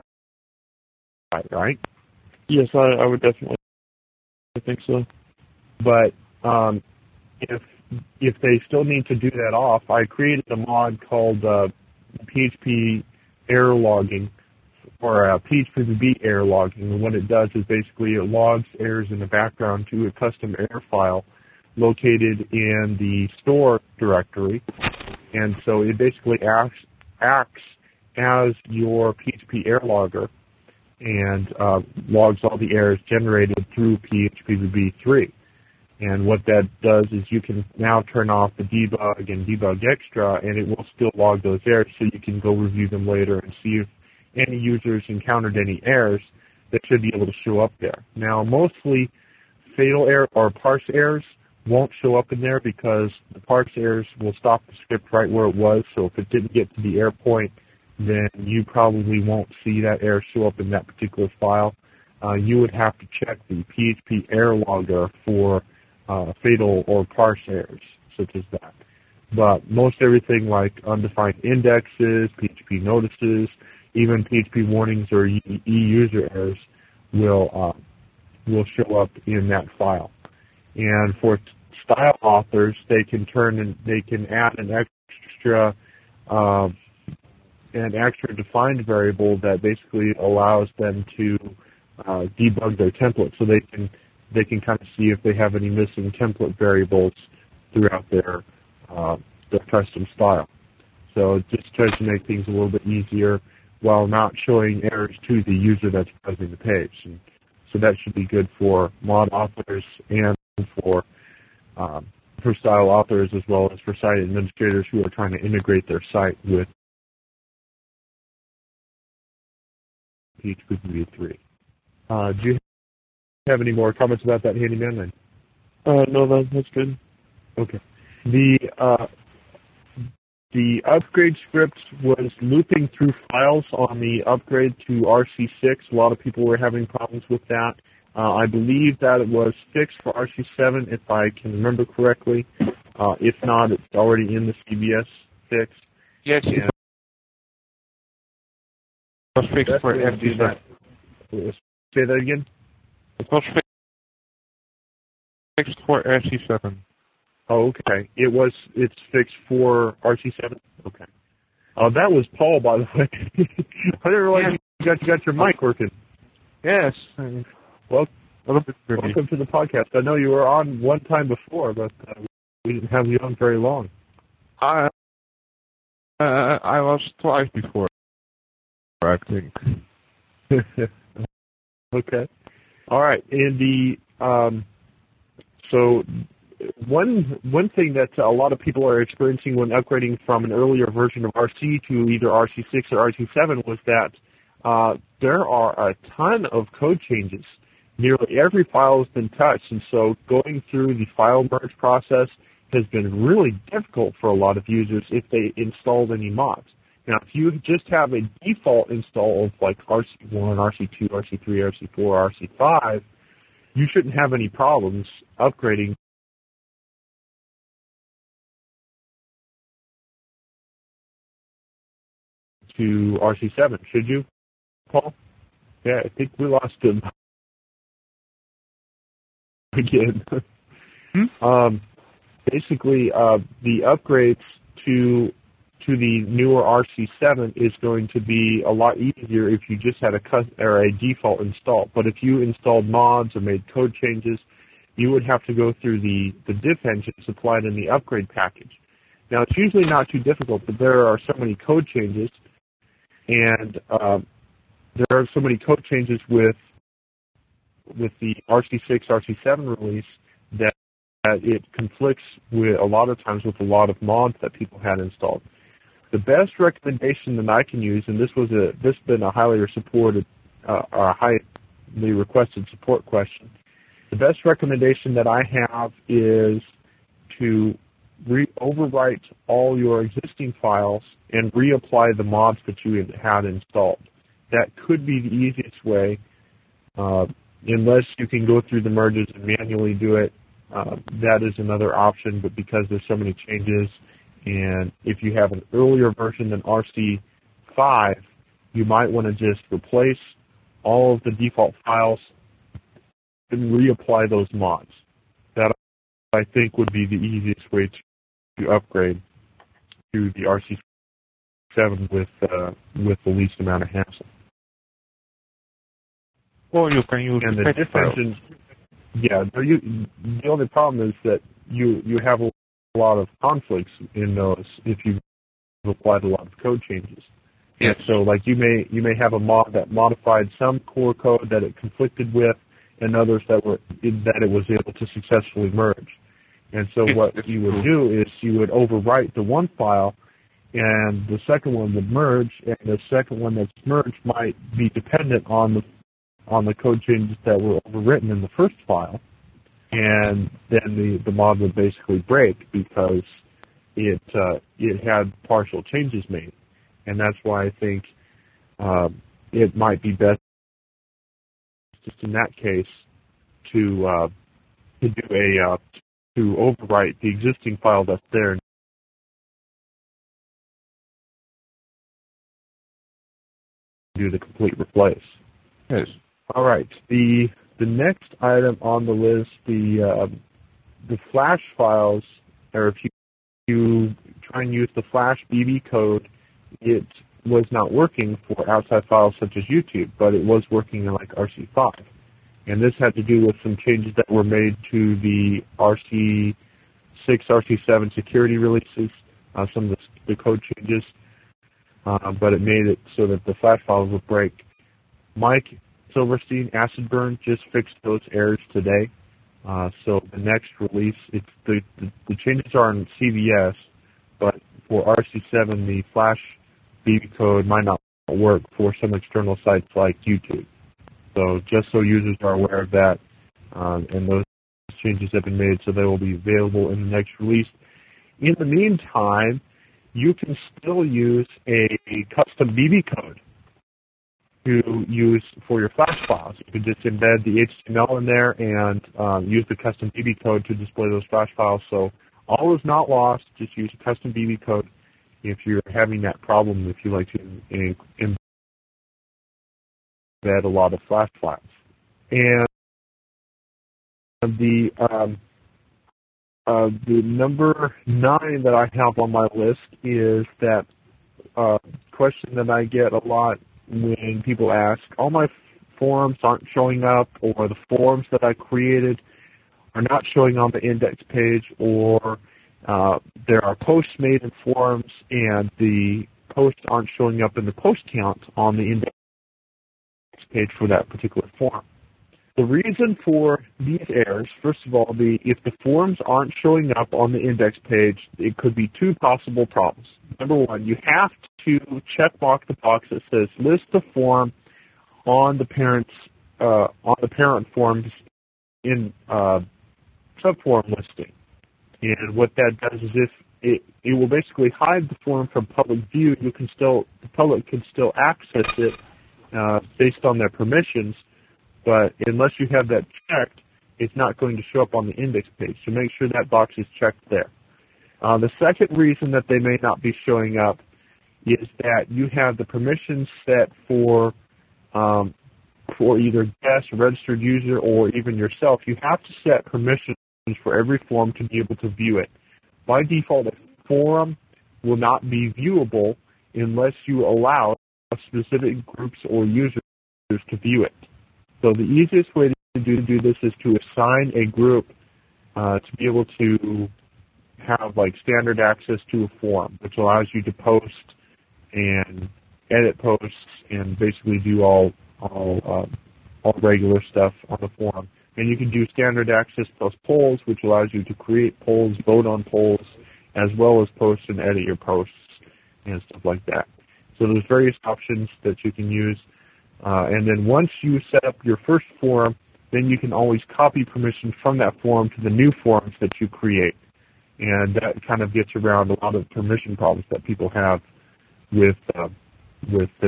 right? Yes, I, I would definitely think so. But um, if if they still need to do that off, I created a mod called uh, P H P error logging, or uh, P H P B B error logging. And what it does is basically it logs errors in the background to a custom error file located in the store directory, and so it basically acts, acts as your P H P error logger and uh, logs all the errors generated through P H P B B three. And what that does is you can now turn off the debug and debug extra, and it will still log those errors so you can go review them later and see if any users encountered any errors that should be able to show up there. Now, mostly fatal error or parse errors won't show up in there because the parse errors will stop the script right where it was. So if it didn't get to the error point, then you probably won't see that error show up in that particular file. Uh, you would have to check the P H P error logger for uh, fatal or parse errors, such as that. But most everything like undefined indexes, P H P notices, even P H P warnings or e-user errors will uh, will show up in that file. And for style authors, they can turn and they can add an extra uh, an extra defined variable that basically allows them to uh, debug their template, so they can they can kind of see if they have any missing template variables throughout their uh, their custom style. So it just tries to make things a little bit easier while not showing errors to the user that's browsing the page. And so that should be good for mod authors and for um, for style authors as well as for site administrators who are trying to integrate their site with P H P V three. Uh, do you have any more comments about that, Handyman? Uh, no, that, that's good. Okay. The uh, the upgrade script was looping through files on the upgrade to R C six. A lot of people were having problems with that. Uh, I believe that it was fixed for R C seven, if I can remember correctly. Uh, if not, it's already in the C B S fix. Yes, it was fixed for R C seven. Say that again? It was fixed for R C seven. Oh, okay. It was. It's fixed for R C seven. Okay. Uh, that was Paul, by the way. I didn't realize yes. you got you got your mic working. Yes. Well, welcome to the podcast. I know you were on one time before, but uh, we didn't have you on very long. I uh, I was twice before, I think. Okay. All right. And the um, so one one thing that a lot of people are experiencing when upgrading from an earlier version of R C to either R C six or R C seven was that uh, there are a ton of code changes. Nearly every file has been touched, and so going through the file merge process has been really difficult for a lot of users if they installed any mods. Now, if you just have a default install of like R C one, R C two, R C three, R C four, R C five, you shouldn't have any problems upgrading to R C seven, should you, Paul? Yeah, I think we lost him again. Hmm? um, basically, uh, the upgrades to to the newer R C seven is going to be a lot easier if you just had a cus- or a default install. But if you installed mods or made code changes, you would have to go through the, the diff engine supplied in the upgrade package. Now, it's usually not too difficult, but there are so many code changes, and uh, there are so many code changes with with the R C six, R C seven release that, that it conflicts with a lot of times with a lot of mods that people had installed. The best recommendation that I can use, and this was a this has been a highly supported uh, or a highly requested support question. The best recommendation that I have is to re- overwrite all your existing files and reapply the mods that you had installed. That could be the easiest way, uh, unless you can go through the merges and manually do it. Uh, that is another option, but because there's so many changes, and if you have an earlier version than R C five, you might want to just replace all of the default files and reapply those mods. That, I think, would be the easiest way to upgrade to the R C seven with uh, with the least amount of hassle. Well, you can use and the the diff engine. Yeah, you, the only problem is that you you have a lot of conflicts in those if you've applied a lot of code changes. Yes. So, like you may you may have a mod that modified some core code that it conflicted with, and others that were that it was able to successfully merge. And so what you would do is you would overwrite the one file, and the second one would merge, and the second one that's merged might be dependent on the on the code changes that were overwritten in the first file, and then the, the mod would basically break because it uh, it had partial changes made. And that's why I think um, it might be best just in that case to uh, to do a uh, to overwrite the existing file that's there and do the complete replace. Yes. All right. The the next item on the list, the uh, the Flash files, or if you, you try and use the Flash B B code, it was not working for outside files such as YouTube, but it was working in like R C five. And this had to do with some changes that were made to the R C six, R C seven security releases, uh, some of the, the code changes, uh, but it made it so that the Flash files would break. Mike Silverstein, Acid Burn, just fixed those errors today. Uh, so the next release, it's the, the, the changes are in C V S, but for R C seven, the Flash B B code might not work for some external sites like YouTube. So just so users are aware of that, um, and those changes have been made, so they will be available in the next release. In the meantime, you can still use a, a custom B B code to use for your Flash files. You can just embed the H T M L in there and um, use the custom B B code to display those Flash files. So all is not lost. Just use a custom B B code if you're having that problem, if you like to embed a lot of Flash files. And the um, uh, the number nine that I have on my list is that uh, question that I get a lot when people ask, all my forums aren't showing up, or the forums that I created are not showing on the index page, or uh, there are posts made in forums and the posts aren't showing up in the post count on the index page for that particular forum. The reason for these errors, first of all, the if the forums aren't showing up on the index page, it could be two possible problems. Number one, you have to check mark the box that says list the forum on the parents uh, on the parent forums in uh, subforum listing. And what that does is if it, it will basically hide the forum from public view, you can still the public can still access it uh, based on their permissions. But unless you have that checked, it's not going to show up on the index page. So make sure that box is checked there. Uh, the second reason that they may not be showing up is that you have the permissions set for um, for either guest, registered user, or even yourself. You have to set permissions for every forum to be able to view it. By default, a forum will not be viewable unless you allow specific groups or users to view it. So the easiest way to do, to do this is to assign a group uh, to be able to have like standard access to a forum, which allows you to post and edit posts and basically do all all um, all regular stuff on the forum. And you can do standard access plus polls, which allows you to create polls, vote on polls, as well as post and edit your posts and stuff like that. So there's various options that you can use. Uh, and then once you set up your first forum, then you can always copy permission from that forum to the new forums that you create. And that kind of gets around a lot of permission problems that people have with uh, with their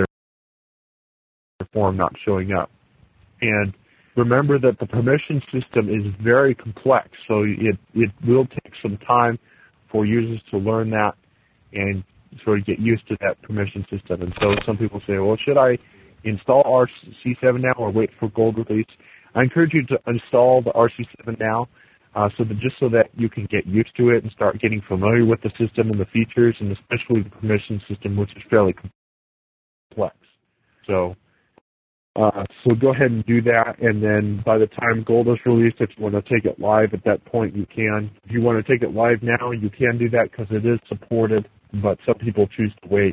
forum not showing up. And remember that the permission system is very complex, so it, it will take some time for users to learn that and sort of get used to that permission system. And so some people say, well, should I install R C seven now or wait for gold release? I encourage you to install the R C seven now, uh, so that just so that you can get used to it and start getting familiar with the system and the features, and especially the permission system, which is fairly complex. So, uh, so go ahead and do that, and then by the time gold is released, if you want to take it live at that point, you can. If you want to take it live now, you can do that because it is supported, but some people choose to wait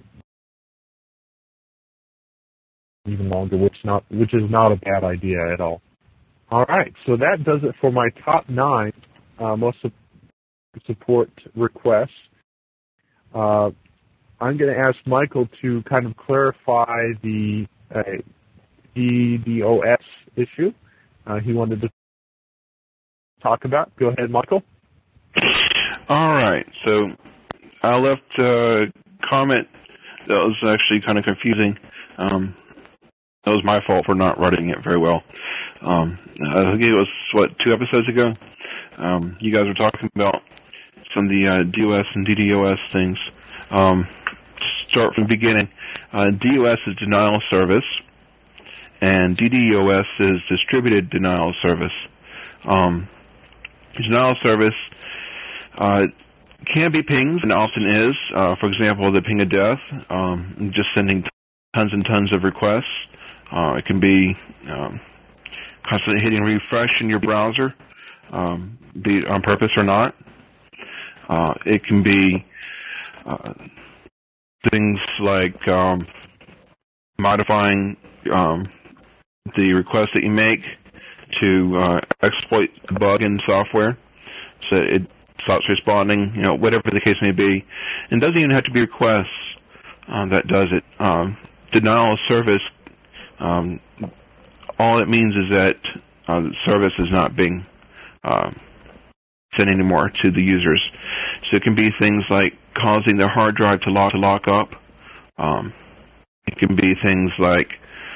even longer, which not which is not a bad idea at all. All right, so that does it for my top nine uh, most su- support requests. Uh, I'm going to ask Michael to kind of clarify the uh, D DoS issue uh, he wanted to talk about. Go ahead, Michael. All right, so I left a comment that was actually kind of confusing. Um, that was my fault for not writing it very well. Um, I think it was, what, two episodes ago? Um, you guys were talking about some of the uh, DOS and DDoS things. Um, to start from the beginning, uh, DOS is denial of service, and DDoS is distributed denial of service. Um, denial of service uh, can be pings, and often is. Uh, for example, the ping of death, um, just sending tons and tons of requests. Uh, it can be um, constantly hitting refresh in your browser, um, be it on purpose or not. Uh, it can be uh, things like um, modifying um, the request that you make to uh, exploit a bug in software, so it stops responding, you know, whatever the case may be. And it doesn't even have to be requests uh, that does it. Um, denial of service, um, all it means is that uh, the service is not being uh, sent anymore to the users. So it can be things like causing their hard drive to lock, to lock up. Um, it can be things like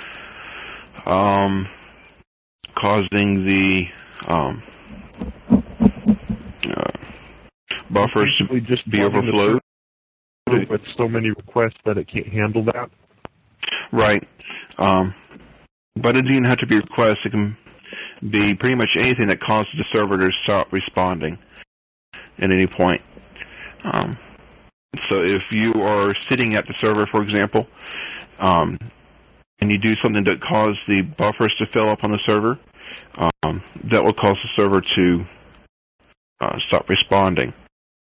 um, causing the um, uh, buffers to just be overflowed with so many requests that it can't handle that. Right. Um, but it doesn't have to be requests. It can be pretty much anything that causes the server to stop responding at any point. Um, so if you are sitting at the server, for example, um, and you do something that causes the buffers to fill up on the server, um, that will cause the server to uh, stop responding.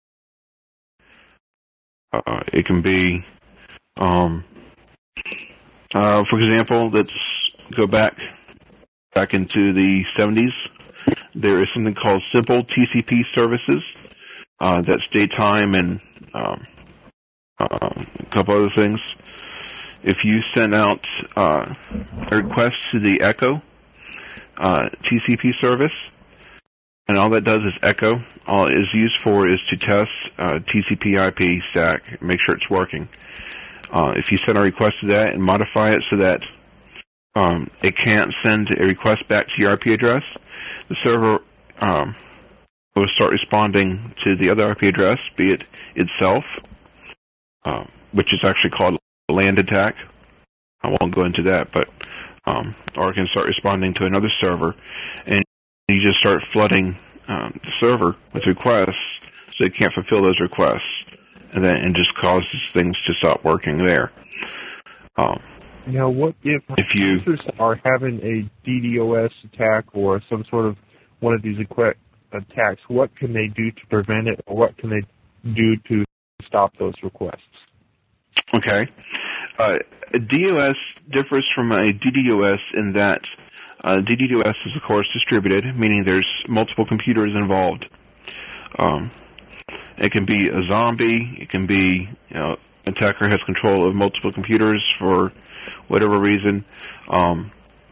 Uh, it can be, um, uh, for example, let's go back back into the seventies. There is something called simple T C P services. Uh, that's daytime and um, uh, a couple other things. If you send out uh, a request to the Echo uh, T C P service, and all that does is echo, all it is used for is to test uh, T C P I P stack, make sure it's working. Uh, if you send a request to that and modify it so that um, it can't send a request back to your I P address, the server um, will start responding to the other I P address, be it itself, uh, which is actually called a land attack. I won't go into that, but um, or it can start responding to another server, and you just start flooding um, the server with requests so it can't fulfill those requests, and then it just causes things to stop working there. Um, now, what if, if you users are having a DDoS attack or some sort of one of these equi- attacks? What can they do to prevent it, or what can they do to stop those requests? Okay. Uh, DOS differs from a DDoS in that uh, DDoS is, of course, distributed, meaning there's multiple computers involved. Um, it can be a zombie. It can be, you know, attacker has control of multiple computers for whatever reason. Um,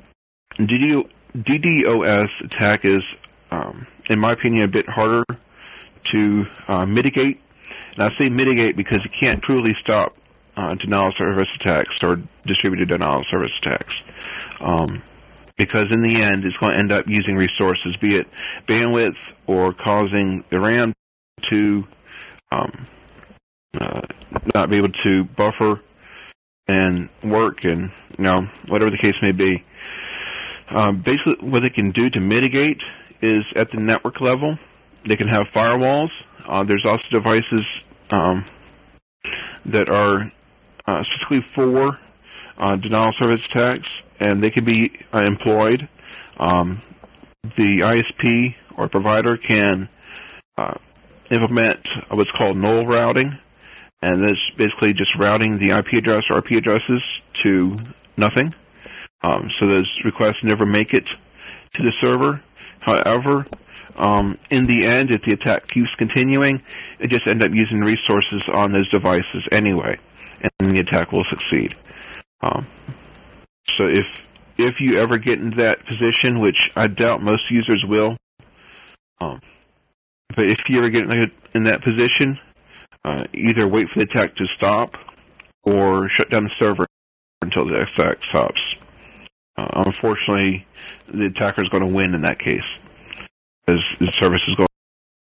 DDoS attack is, um, in my opinion, a bit harder to uh, mitigate. And I say mitigate because you can't truly stop Uh, denial of service attacks or distributed denial of service attacks. Um, because in the end, it's going to end up using resources, be it bandwidth or causing the RAM to um, uh, not be able to buffer and work, and you know, whatever the case may be. Um, basically, what they can do to mitigate is at the network level, they can have firewalls. Uh, there's also devices um, that are Uh, specifically for uh, denial of service attacks, and they can be uh, employed. Um, the I S P or provider can uh, implement what's called null routing, and that's basically just routing the I P address or I P addresses to nothing. Um, so those requests never make it to the server. However, um, in the end, if the attack keeps continuing, it just ends up using resources on those devices anyway, and the attack will succeed. Um, so if if you ever get into that position, which I doubt most users will, um, but if you ever get in that position, uh, either wait for the attack to stop or shut down the server until the attack stops. Uh, unfortunately, the attacker is going to win in that case, as the service is going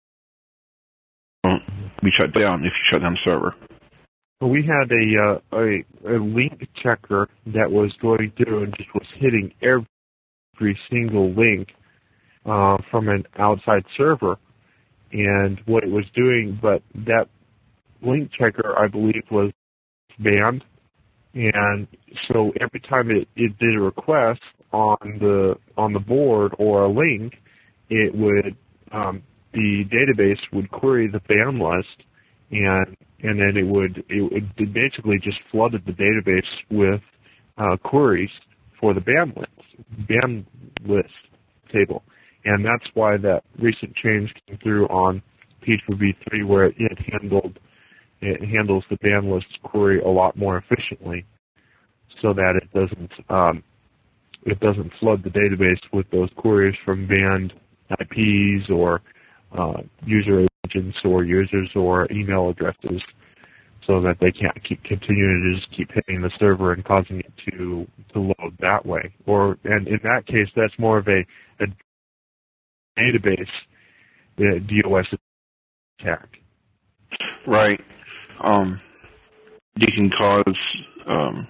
to be shut down if you shut down the server. Well, we had a, uh, a a link checker that was going through and just was hitting every single link uh, from an outside server, and what it was doing, but that link checker, I believe, was banned, and so every time it, it did a request on the on the board or a link, it would um, the database would query the ban list, and and then it would it would basically just flooded the database with uh, queries for the ban list ban list table, and that's why that recent change came through on P H P V three, where it, it handled it handles the ban list query a lot more efficiently, so that it doesn't um, it doesn't flood the database with those queries from banned I Ps or uh, user agents or users or email addresses, so that they can't keep continuing to just keep hitting the server and causing it to to load that way. Or and in that case, that's more of a, a database uh, DOS attack. Right. Um, you can cause um,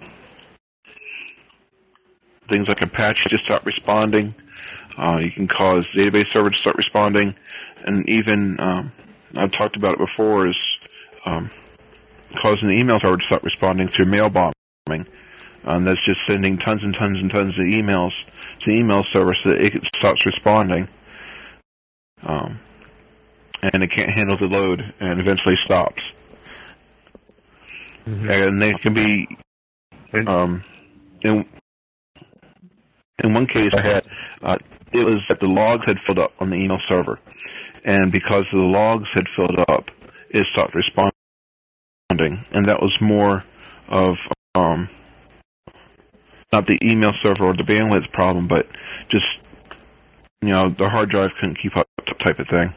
things like Apache to stop responding. Uh, you can cause the database server to start responding, and even um, I've talked about it before, is um, causing the email server to start responding through mail bombing. Um, that's just sending tons and tons and tons of emails to the email server so that it stops responding, um, and it can't handle the load and eventually stops. Mm-hmm. And they can be um, in in one case I had uh, it was that the logs had filled up on the email server, and because the logs had filled up, it stopped responding, and that was more of um, not the email server or the bandwidth problem, but just, you know, the hard drive couldn't keep up, type of thing.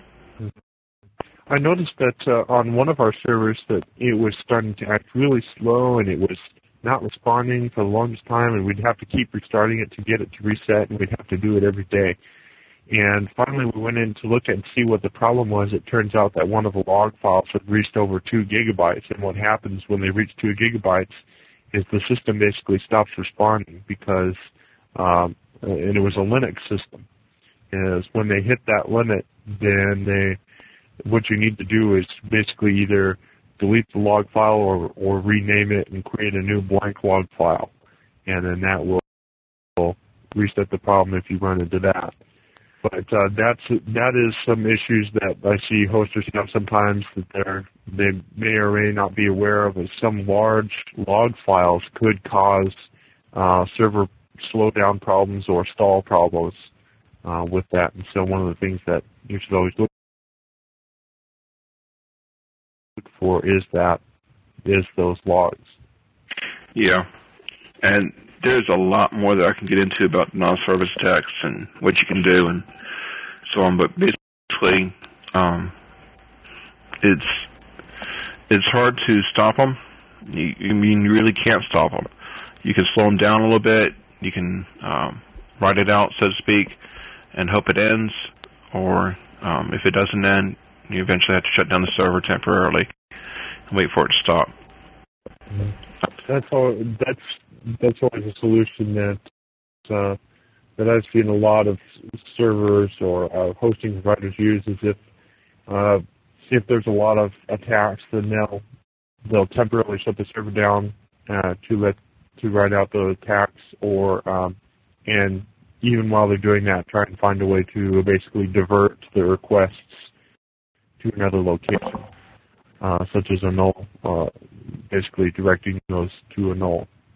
I noticed that uh, on one of our servers that it was starting to act really slow, and it was not responding for the longest time, and we'd have to keep restarting it to get it to reset, and we'd have to do it every day. And finally we went in to look at and see what the problem was. It turns out that one of the log files had reached over two gigabytes, and what happens when they reach two gigabytes is the system basically stops responding because, um, and it was a Linux system, is when they hit that limit, then they, what you need to do is basically either delete the log file or, or rename it and create a new blank log file, and then that will, will reset the problem if you run into that. But uh, that's that is some issues that I see hosters have sometimes that they're, they may or may not be aware of. Is some large log files could cause uh, server slowdown problems or stall problems uh, with that. And so one of the things that you should always look for is that is those logs. Yeah, and there's a lot more that I can get into about non-service attacks and what you can do and so on. But basically, um, it's it's hard to stop them. You, I mean, you really can't stop them. You can slow them down a little bit. You can um, ride it out, so to speak, and hope it ends. Or um, if it doesn't end, you eventually have to shut down the server temporarily and wait for it to stop. That's all. That's that's always a solution that uh, that I've seen a lot of servers or uh, hosting providers use. Is if uh, if there's a lot of attacks, then they'll they'll temporarily shut the server down uh, to let to ride out the attacks, or um, and even while they're doing that, try and find a way to basically divert the requests to another location, uh, such as a null, uh, basically directing those to a null.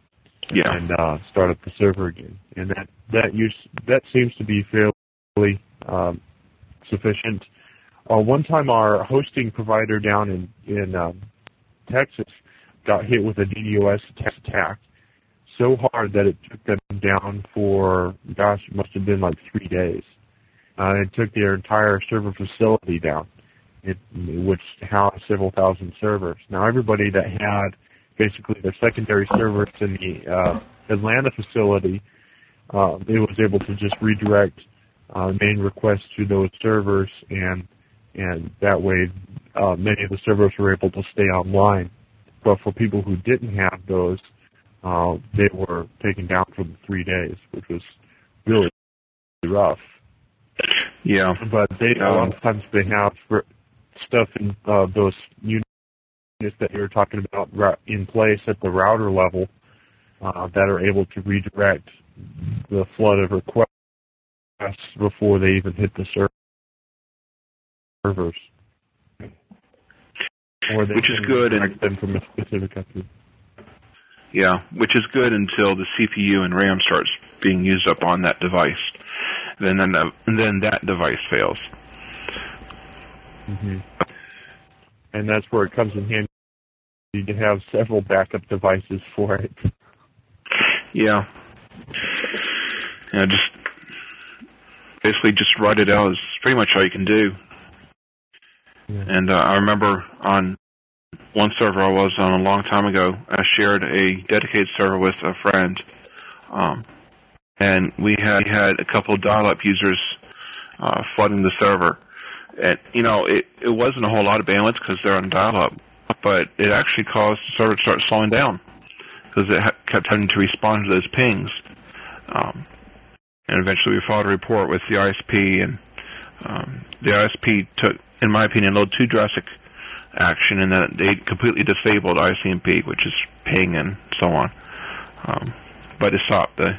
yeah. and uh, start up the server again. And that that use that seems to be fairly um, sufficient. Uh, one time, our hosting provider down in in um, Texas got hit with a DDoS attack so hard that it took them down for, gosh, it must have been like three days. Uh, it took their entire server facility down, it, which housed several thousand servers. Now, everybody that had basically their secondary servers in the uh, Atlanta facility, uh, it was able to just redirect uh, main requests to those servers, and and that way uh, many of the servers were able to stay online. But for people who didn't have those, uh, they were taken down for the three days, which was really rough. Yeah. But they um, a lot of times they have stuff in uh, those units that you were talking about in place at the router level uh, that are able to redirect the flood of requests before they even hit the servers. Or they which is good and them from a specific country. Yeah, which is good until the C P U and RAM starts being used up on that device. Then then, the, and then that device fails. Mm-hmm. And that's where it comes in handy. You can have several backup devices for it. Yeah. Yeah, just basically just write it out is pretty much all you can do. Yeah. And uh, I remember on one server I was on a long time ago, I shared a dedicated server with a friend, um, and we had, we had a couple of dial-up users uh, flooding the server. And, you know, it, it wasn't a whole lot of bandwidth because they're on dial-up, but it actually caused the server to start slowing down because it ha- kept having to respond to those pings. Um, and eventually we filed a report with the I S P, and um, the I S P took, in my opinion, a little too drastic action in that they completely disabled I C M P, which is ping and so on. Um, but it stopped the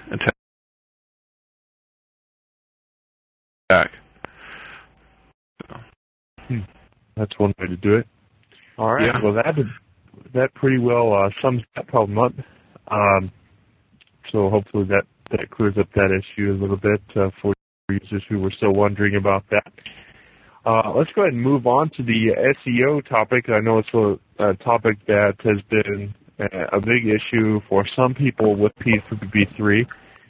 attack. So. Hmm. That's one way to do it. All right. Yeah. Well, that that pretty well uh, sums that problem up. Um, so hopefully that, that clears up that issue a little bit uh, for users who were still wondering about that. Uh, let's go ahead and move on to the S E O topic. I know it's a, a topic that has been a, a big issue for some people with P H P P B three.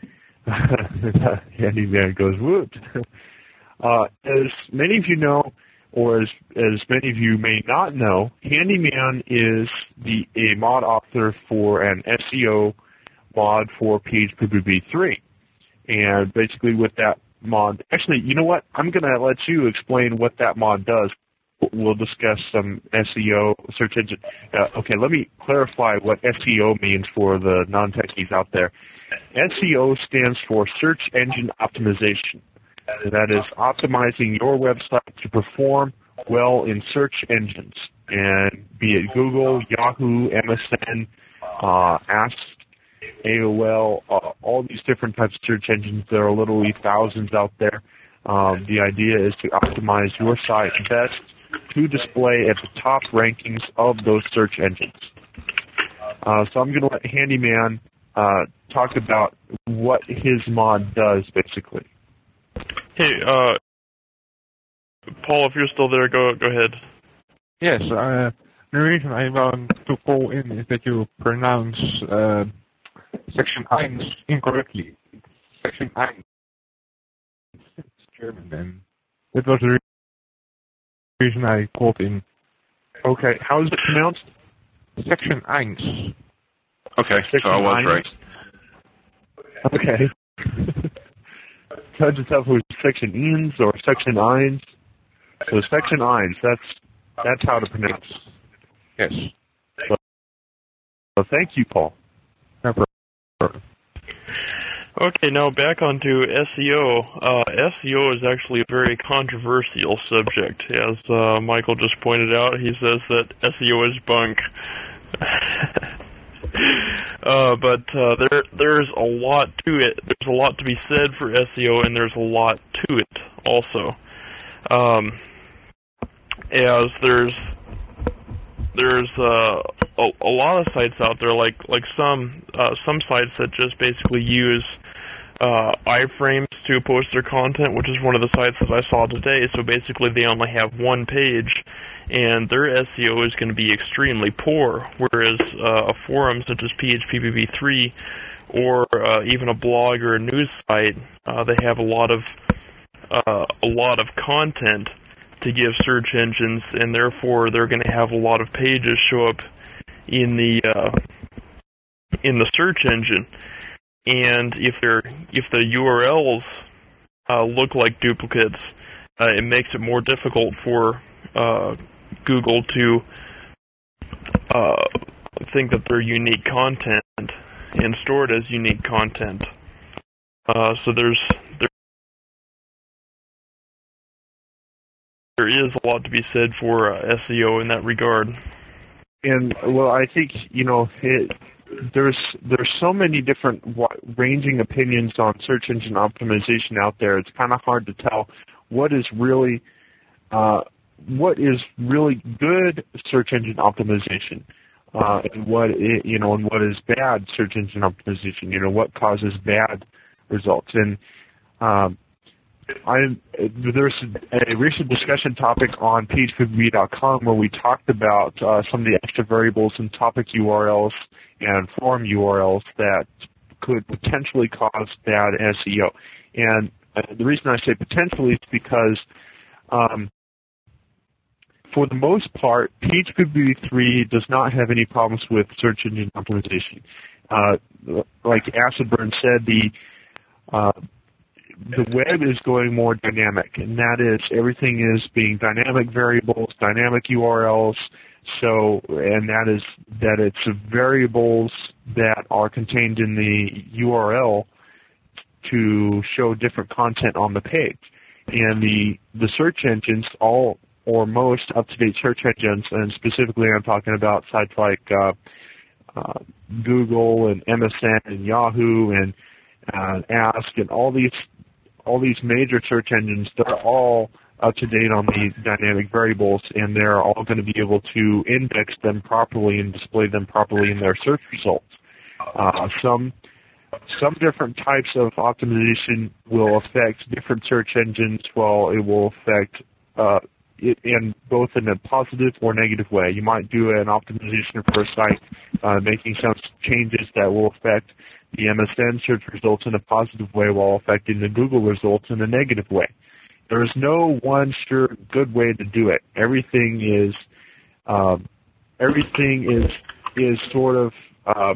Handyman goes, woot. Uh, as many of you know, or as, as many of you may not know, Handyman is the a mod author for an S E O mod for P H P P B three. And basically with that mod, actually, you know what? I'm going to let you explain what that mod does. We'll discuss some S E O, search engine. Uh, okay, let me clarify what S E O means for the non-techies out there. S E O stands for Search Engine Optimization. That is optimizing your website to perform well in search engines, and be it Google, Yahoo, M S N, uh, Ask, A O L, uh, all these different types of search engines. There are literally thousands out there. Um, the idea is to optimize your site best to display at the top rankings of those search engines. Uh, so I'm going to let Handyman uh, talk about what his mod does, basically. Hey, uh, Paul, if you're still there, go go ahead. Yes, uh, the reason I want to call in is that you pronounce uh, section eins incorrectly. Section eins. It's German, and that was the reason I called in. Okay, how is it pronounced? Section eins. Okay, Section so I was eins. right. Okay. Tell yourself it was section eins or section eins. So section eins, that's that's how to pronounce. Yes. So, so thank you, Paul. No problem. Okay, now back onto S E O. Uh, S E O is actually a very controversial subject. As uh, Michael just pointed out, he says that S E O is bunk. uh, but uh, there, there's a lot to it. There's a lot to be said for S E O, and there's a lot to it also. Um, as there's there's uh, a, a lot of sites out there, like like some uh, some sites that just basically use uh, iframes to post their content, which is one of the sites that I saw today. So basically, they only have one page, and their S E O is going to be extremely poor. Whereas uh, a forum such as P H P B B three, or uh, even a blog or a news site, uh, they have a lot of uh, a lot of content to give search engines, and therefore they're going to have a lot of pages show up in the uh, in the search engine. And if they're if the U R Ls uh, look like duplicates, uh, it makes it more difficult for uh, Google to uh, think that they're unique content and store it as unique content. Uh, so there's there, there is a lot to be said for uh, S E O in that regard. And well, I think you know it, there's there's so many different ranging opinions on search engine optimization out there. It's kind of hard to tell what is really uh, what is really good search engine optimization. Uh, and what it, you know, and what is bad search engine optimization? You know, what causes bad results? And um, I there's a recent discussion topic on P H P B B dot com where we talked about uh, some of the extra variables and topic U R Ls and forum U R Ls that could potentially cause bad S E O. And uh, the reason I say potentially is because um, for the most part, P H P B B three does not have any problems with search engine optimization. Uh, like Acid-Burn said, the uh, the web is going more dynamic, and that is everything is being dynamic variables, dynamic U R Ls. So, and that is that it's variables that are contained in the U R L to show different content on the page. And the the search engines, all or most up-to-date search engines, and specifically I'm talking about sites like uh, uh, Google and M S N and Yahoo and uh, Ask and all these all these major search engines, they're all up-to-date on the dynamic variables, and they're all going to be able to index them properly and display them properly in their search results. Uh, some some different types of optimization will affect different search engines, while it will affect uh, it in both in a positive or negative way. You might do an optimization for a site, uh, making some changes that will affect the M S N search results in a positive way while affecting the Google results in a negative way. There is no one sure good way to do it. Everything is um, everything is is sort of uh,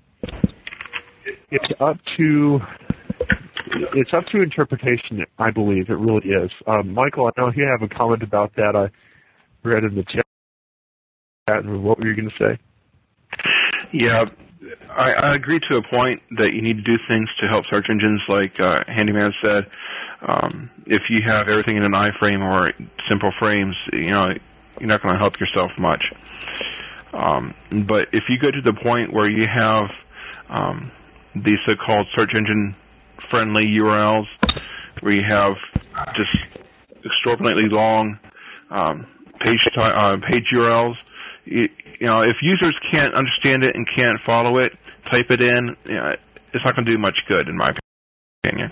it's up to it's up to interpretation. I believe it really is. Um, Michael, I know you have a comment about that. I read in the chat. What were you going to say? Yeah, I, I agree to a point that you need to do things to help search engines, like uh, Handyman said. Um, if you have everything in an iframe or simple frames, you know, you're not going to help yourself much. Um, but if you go to the point where you have um, these so-called search engine friendly U R Ls, where you have just exorbitantly long um, page uh, page U R Ls, you, you know, if users can't understand it and can't follow it, type it in, you know, it's not going to do much good, in my opinion.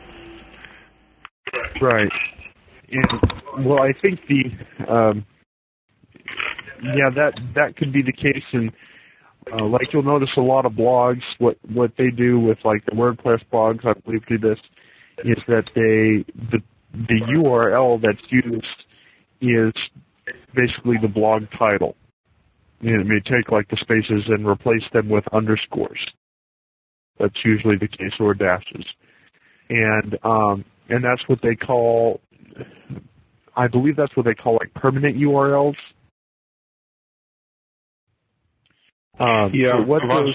Right. And, well, I think the um, yeah that that could be the case, and uh, like you'll notice a lot of blogs, what what they do with like the WordPress blogs, I believe do this, is that they the the U R L that's used is basically the blog title. You know, it may take like the spaces and replace them with underscores. That's usually the case, or dashes, and um, and that's what they call. I believe that's what they call like permanent U R Ls. Um, yeah. What those,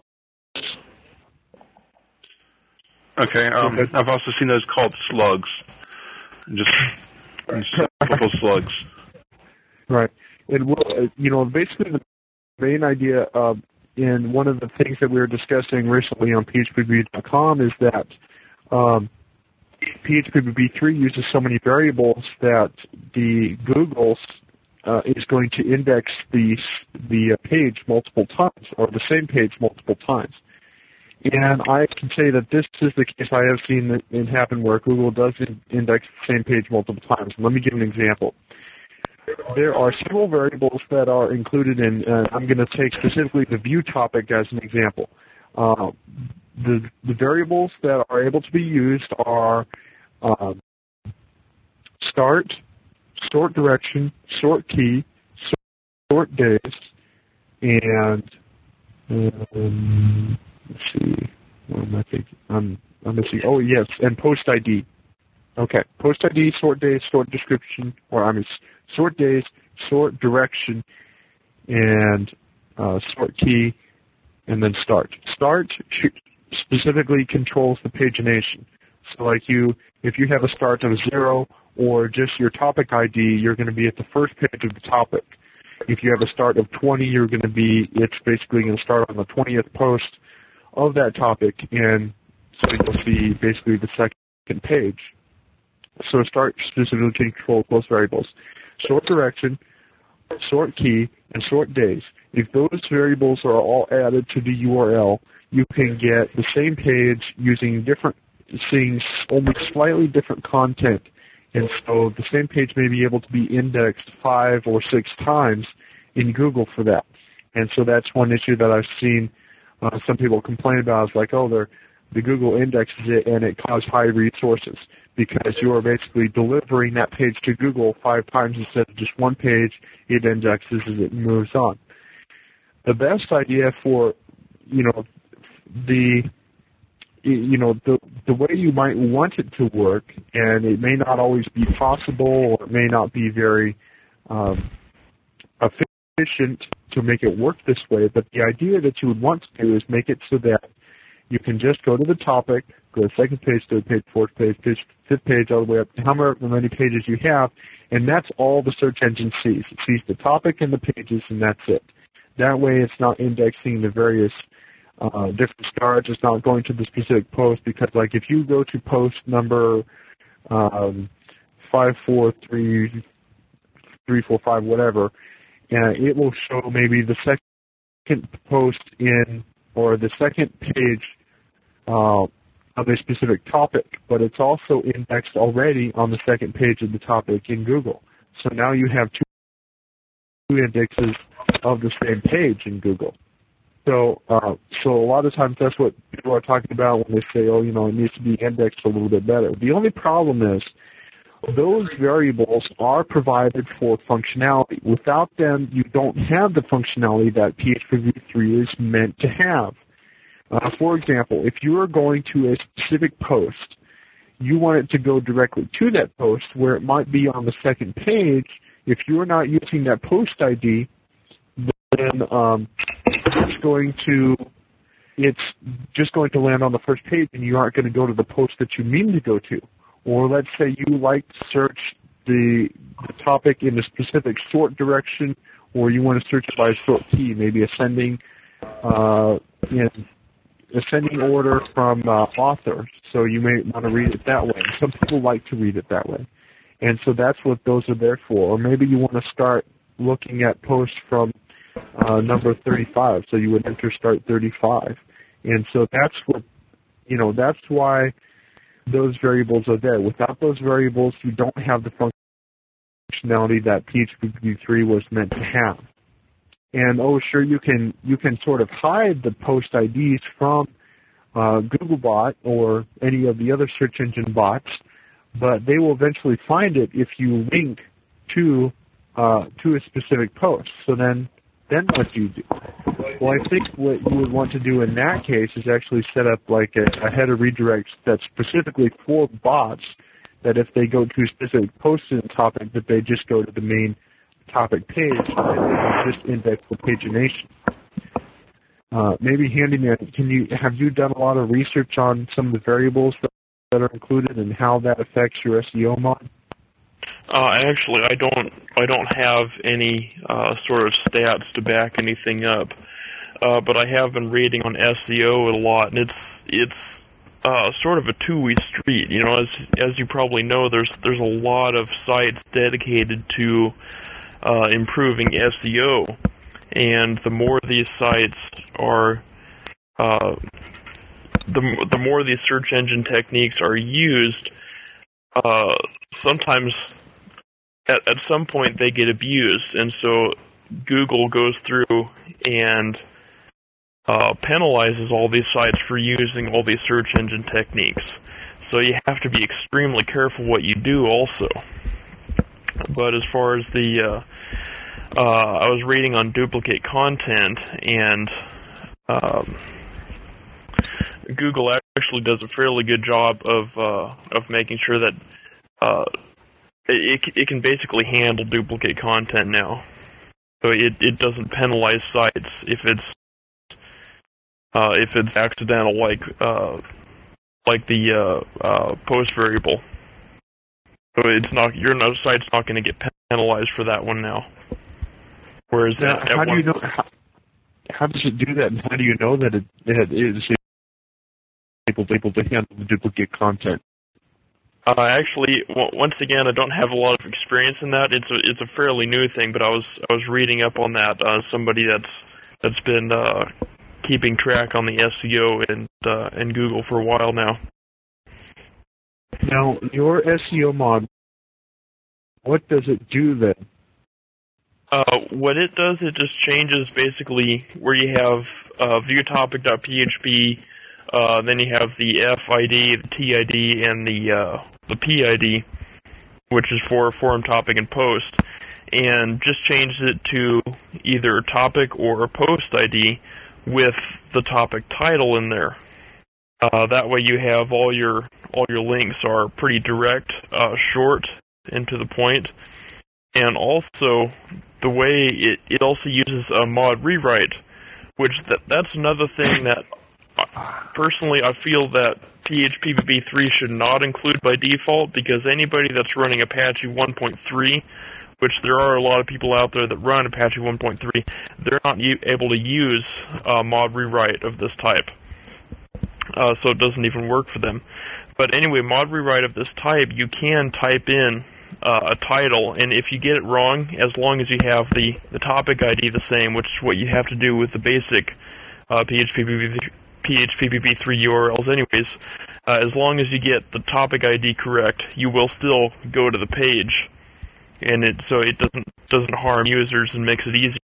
okay. Um, I've also seen those called slugs. Just, just simple slugs. Right. And we'll, you know, basically the main idea of in one of the things that we were discussing recently on P H P B B dot com is that um, P H P B B three uses so many variables that the Google's uh, is going to index the the page multiple times, or the same page multiple times. And I can say that this is the case I have seen it happen where Google does index the same page multiple times. Let me give an example. There are several variables that are included in, and I'm going to take specifically the view topic as an example. Uh, the, the variables that are able to be used are uh, start, sort direction, sort key, sort days, and um, let's see, what am I thinking? I'm, I'm missing, oh yes, and post I D. Okay, post I D, sort days, sort description, or I mean, sort days, sort direction, and uh, sort key, and then start. Start specifically controls the pagination. So like you, if you have a start of zero or just your topic I D, you're going to be at the first page of the topic. If you have a start of twenty, you're going to be, it's basically going to start on the twentieth post of that topic, and so you'll see basically the second page. So start specifically controls those variables. Sort direction, sort key, and sort days. If those variables are all added to the U R L, you can get the same page using different, seeing only slightly different content. And so the same page may be able to be indexed five or six times in Google for that. And so that's one issue that I've seen uh, some people complain about. It's like, oh, they're, the Google indexes it and it costs high resources because you are basically delivering that page to Google five times instead of just one page. It indexes as it moves on. The best idea for, you know, the you know, the, the way you might want it to work, and it may not always be possible or it may not be very um, efficient to make it work this way, but the idea that you would want to do is make it so that you can just go to the topic, go to the second page, third page, fourth page, page, fifth page, all the way up to however many pages you have, and that's all the search engine sees. It sees the topic and the pages, and that's it. That way it's not indexing the various Uh, different starts. It's not going to the specific post because, like, if you go to post number um, five four three three four five whatever, uh, it will show maybe the second post in or the second page uh, of a specific topic, but it's also indexed already on the second page of the topic in Google. So now you have two indexes of the same page in Google. So, uh, so a lot of times that's what people are talking about when they say, oh, you know, it needs to be indexed a little bit better. The only problem is those variables are provided for functionality. Without them, you don't have the functionality that P H P v three is meant to have. Uh, for example, if you are going to a specific post, you want it to go directly to that post where it might be on the second page. If you're not using that post I D, then um, it's going to it's just going to land on the first page, and you aren't going to go to the post that you mean to go to. Or let's say you like to search the, the topic in a specific sort direction, or you want to search it by sort key, maybe ascending uh, in ascending order from uh, author. So you may want to read it that way. Some people like to read it that way, and so that's what those are there for. Or maybe you want to start looking at posts from Uh, number thirty-five, so you would enter start thirty-five. And so that's what, you know, that's why those variables are there. Without those variables, you don't have the functionality that P H P v three was meant to have. And oh, sure, you can you can sort of hide the post I Ds from uh, Googlebot or any of the other search engine bots, but they will eventually find it if you link to uh, to a specific post. So then Then what do you do? Well, I think what you would want to do in that case is actually set up like a, a header redirect that's specifically for bots, that if they go to a specific post in the topic, that they just go to the main topic page and they just index for pagination. Uh, maybe Handyman, can you have you done a lot of research on some of the variables that, that are included and how that affects your S E O mod? Uh, actually, I don't. I don't have any uh, sort of stats to back anything up, uh, but I have been reading on S E O a lot, and it's it's uh, sort of a two-way street. You know, as as you probably know, there's there's a lot of sites dedicated to uh, improving S E O. And the more these sites are, uh, the, the more these search engine techniques are used, uh, sometimes at, at some point they get abused. And so Google goes through and uh, penalizes all these sites for using all these search engine techniques. So you have to be extremely careful what you do also. But as far as the, uh, uh, I was reading on duplicate content, and um, Google actually does a fairly good job of uh, of making sure that uh, it it can basically handle duplicate content now. So it it doesn't penalize sites if it's uh, if it's accidental, like uh, like the uh, uh, post variable. So it's not, your no site's not going to get penalized for that one now. Whereas now, that, how that do one, you know? How, how does it do that, and how do you know that it, it is able to, able to handle the duplicate content? Uh, actually, w- once again, I don't have a lot of experience in that. It's a it's a fairly new thing, but I was I was reading up on that. Uh, somebody that's that's been uh, keeping track on the S E O and uh, and Google for a while now. Now, your S E O mod, what does it do then? Uh, what it does, it just changes basically where you have uh, viewtopic.php, uh, then you have the F I D, the T I D, and the uh, the P I D, which is for forum topic and post, and just changes it to either topic or post I D with the topic title in there. Uh, that way you have all your all your links are pretty direct, uh, short, and to the point. And also, the way it, it also uses a mod rewrite, which that, that's another thing that, personally, I feel that P H P P B three should not include by default, because anybody that's running Apache one point three, which there are a lot of people out there that run Apache one point three, they're not u- able to use a mod rewrite of this type. Uh, so it doesn't even work for them. But anyway, mod rewrite of this type, you can type in uh, a title, and if you get it wrong, as long as you have the, the topic I D the same, which is what you have to do with the basic uh, P H P P B three U R Ls anyways, uh, as long as you get the topic I D correct, you will still go to the page, and it so it doesn't doesn't harm users and makes it easier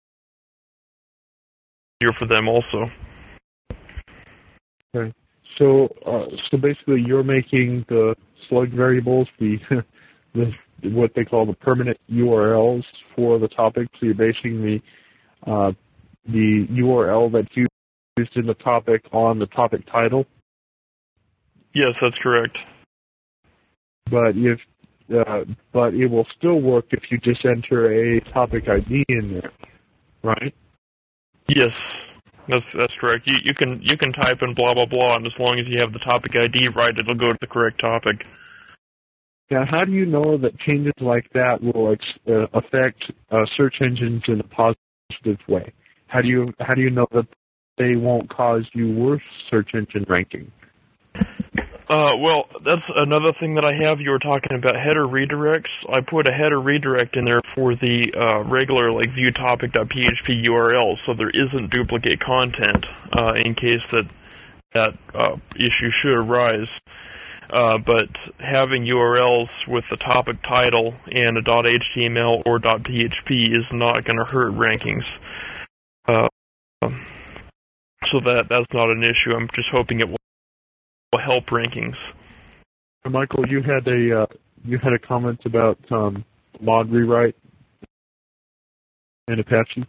for them also. Okay. So, uh, so basically, you're making the slug variables, the, the what they call the permanent U R Ls for the topic. So you're basing the uh, the U R L that's used in the topic on the topic title. Yes, that's correct. But if uh, but it will still work if you just enter a topic I D in there, right? Yes. That's that's correct. You you can you can type in blah blah blah, and as long as you have the topic I D right, it'll go to the correct topic. Now, how do you know that changes like that will ex- uh, affect uh, search engines in a positive way? How do you how do you know that they won't cause you worse search engine ranking? Uh, well, that's another thing that I have. You were talking about header redirects. I put a header redirect in there for the uh, regular, like, viewtopic.php U R L, so there isn't duplicate content uh, in case that that uh, issue should arise. Uh, but having U R Ls with the topic title and a .html or .php is not going to hurt rankings. Uh, so that that's not an issue. I'm just hoping it will. will help rankings. Michael, you had a uh, you had a comment about um, mod rewrite in Apache.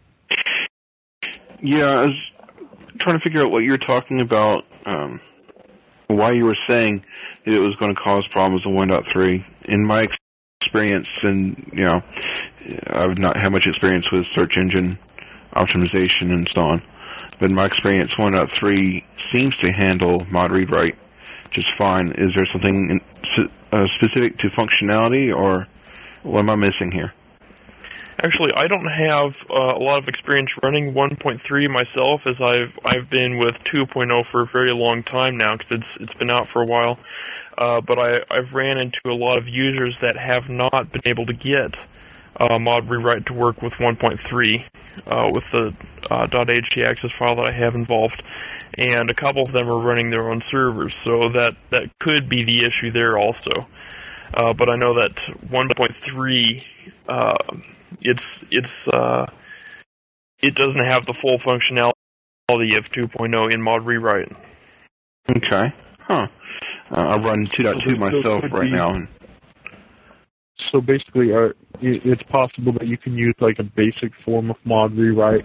Yeah, I was trying to figure out what you were talking about. Um, why you were saying that it was going to cause problems in one point three. In my experience, and you know, I've not had much experience with search engine optimization and so on. But in my experience, one point three seems to handle mod rewrite just fine. Is there something in, uh, specific to functionality, or what am I missing here? Actually, I don't have uh, a lot of experience running one point three myself, as I've I've been with two point oh for a very long time now, because it's it's been out for a while. Uh, but I I've ran into a lot of users that have not been able to get uh, mod rewrite to work with one point three uh, with the uh, .htaccess file that I have involved, and a couple of them are running their own servers, so that, that could be the issue there also. Uh, but I know that one point three, uh, it's it's uh, it doesn't have the full functionality of two point oh in mod rewrite. Okay. Huh. Uh, I run two point two myself right be, now. So basically, uh, it, it's possible that you can use like a basic form of mod rewrite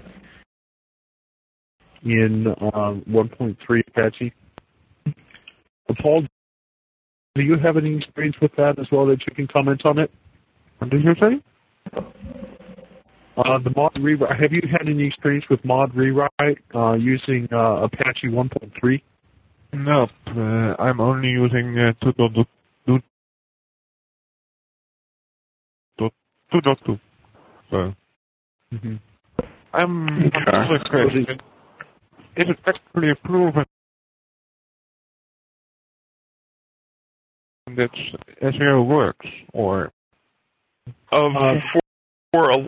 in uh, one point three Apache. Paul, do you have any experience with that as well that you can comment on it? What did you say? Uh, the mod rewrite. Have you had any experience with mod rewrite uh, using uh, Apache one point three? No, uh, I'm only using uh, two point two. So, mm-hmm. I'm okay. question. Is it actually proven that S E O works, or um, uh, for, for a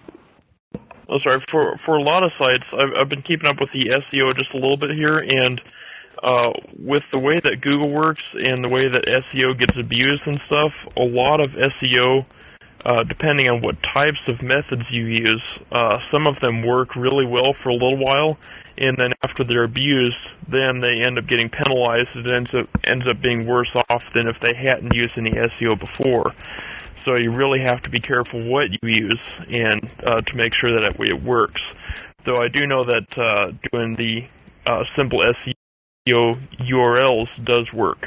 oh, sorry for for a lot of sites, I've I've been keeping up with the S E O just a little bit here, and uh, with the way that Google works and the way that S E O gets abused and stuff, a lot of S E O, uh, depending on what types of methods you use, uh, some of them work really well for a little while, and then after they're abused, then they end up getting penalized. It ends up ends up being worse off than if they hadn't used any S E O before. So you really have to be careful what you use and uh, to make sure that it, it works. Though I do know that uh, doing the uh, simple S E O U R Ls does work.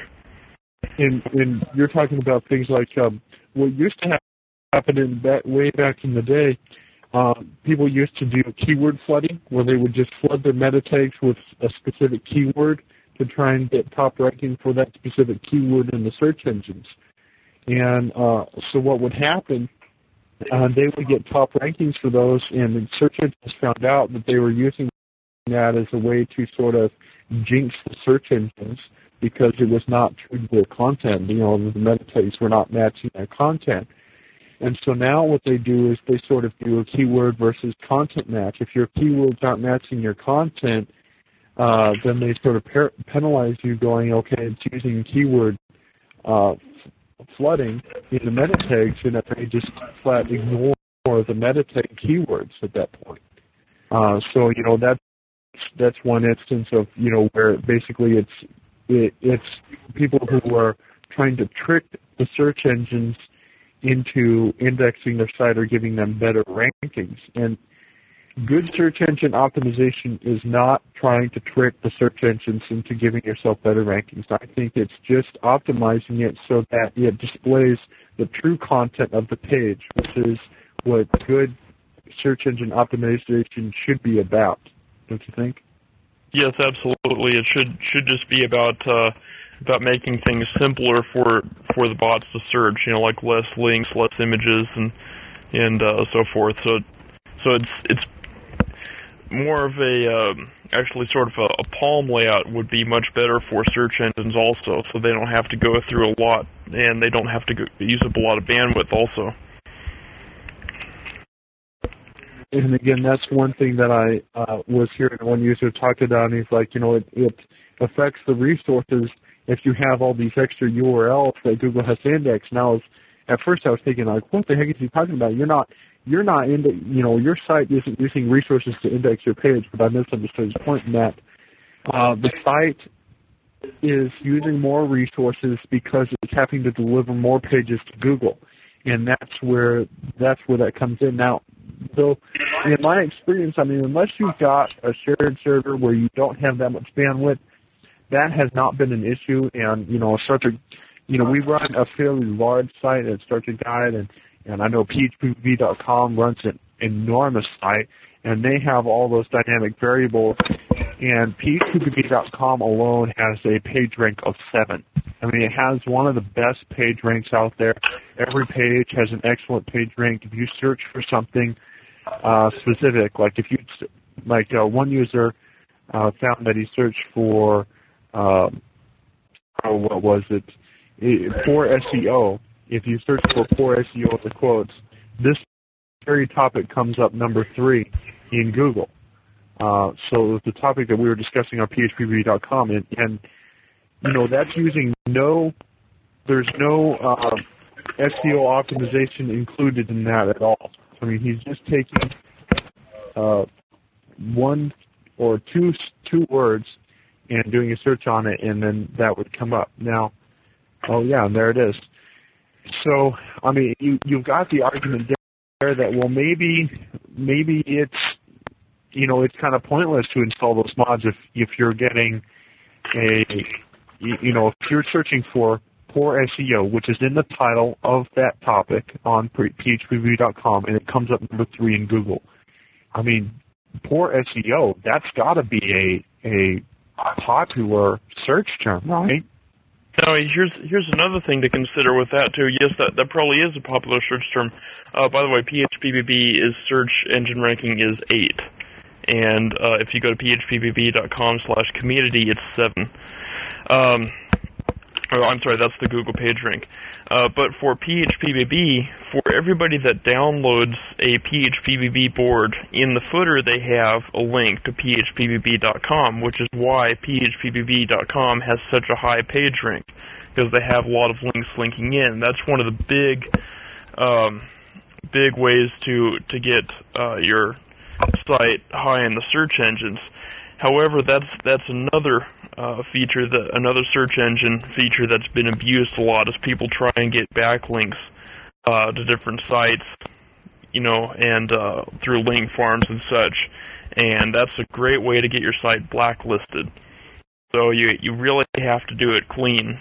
And, and you're talking about things like um, what used to happen in that way back in the day. Uh, people used to do keyword flooding, where they would just flood their meta tags with a specific keyword to try and get top ranking for that specific keyword in the search engines. And uh, so what would happen, uh, they would get top rankings for those, and the search engines found out that they were using that as a way to sort of jinx the search engines because it was not true to their content. You know, the meta tags were not matching their content. And so now what they do is they sort of do a keyword versus content match. If your keywords aren't matching your content, uh, then they sort of per- penalize you going, okay, it's using keyword uh, flooding in the meta tags, and if they just flat ignore the meta tag keywords at that point. Uh, so, you know, that's, that's one instance of, you know, where basically it's, it, it's people who are trying to trick the search engines into indexing their site or giving them better rankings. And good search engine optimization is not trying to trick the search engines into giving yourself better rankings. I think it's just optimizing it so that it displays the true content of the page, which is what good search engine optimization should be about. Don't you think? Yes, absolutely. It should should just be about uh, about making things simpler for for the bots to search. You know, like less links, less images, and and uh, so forth. So so it's it's more of a um, actually sort of a, a palm layout would be much better for search engines also. So they don't have to go through a lot, and they don't have to go, use up a lot of bandwidth also. And again, that's one thing that I uh, was hearing one user talk about. And he's like, you know, it, it affects the resources if you have all these extra U R Ls that Google has indexed. Now, at first I was thinking, like, what the heck is he talking about? You're not, you're not, into, you know, your site isn't using resources to index your page. But I misunderstood his point in that uh, the site is using more resources because it's having to deliver more pages to Google, and that's where that's where that comes in now. So in my experience, I mean, unless you've got a shared server where you don't have that much bandwidth, that has not been an issue. And, you know, Star Trek, you know, we run a fairly large site at Star Trek Guide, and, and I know P H P V dot com runs an enormous site, and they have all those dynamic variables. And P H P V dot com alone has a page rank of seven. I mean, it has one of the best page ranks out there. Every page has an excellent page rank. If you search for something uh, specific, like if you, like uh, one user uh, found that he searched for, um, oh, what was it, it, poor S E O. If you search for poor S E O in the quotes, this very topic comes up number three in Google. Uh, so the topic that we were discussing on P H P B B dot com, and, and you know that's using no, there's no uh, S E O optimization included in that at all. I mean, he's just taking uh, one or two two words and doing a search on it, and then that would come up. Now, oh yeah, and there it is. So, I mean, you, you've got the argument there that, well, maybe maybe it's, you know, it's kind of pointless to install those mods if, if you're getting a, you know, if you're searching for poor S E O, which is in the title of that topic on P H P B B dot com, and it comes up number three in Google. I mean, poor S E O, that's got to be a, a popular search term, right? Now, here's here's another thing to consider with that, too. Yes, that, that probably is a popular search term. Uh, by the way, P H P B B is search engine ranking is eight. And uh, if you go to P H P B B dot com slash community, it's seven. Um, oh, I'm sorry, that's the Google PageRank. Uh, but for P H P B B, for everybody that downloads a P H P B B board, in the footer they have a link to P H P B B dot com, which is why P H P B B dot com has such a high page rank, because they have a lot of links linking in. That's one of the big, um, big ways to to get uh, your site high in the search engines. However, that's that's another uh, feature, that another search engine feature that's been abused a lot, is people try and get backlinks uh, to different sites, you know, and uh, through link farms and such. And that's a great way to get your site blacklisted. So you you really have to do it clean.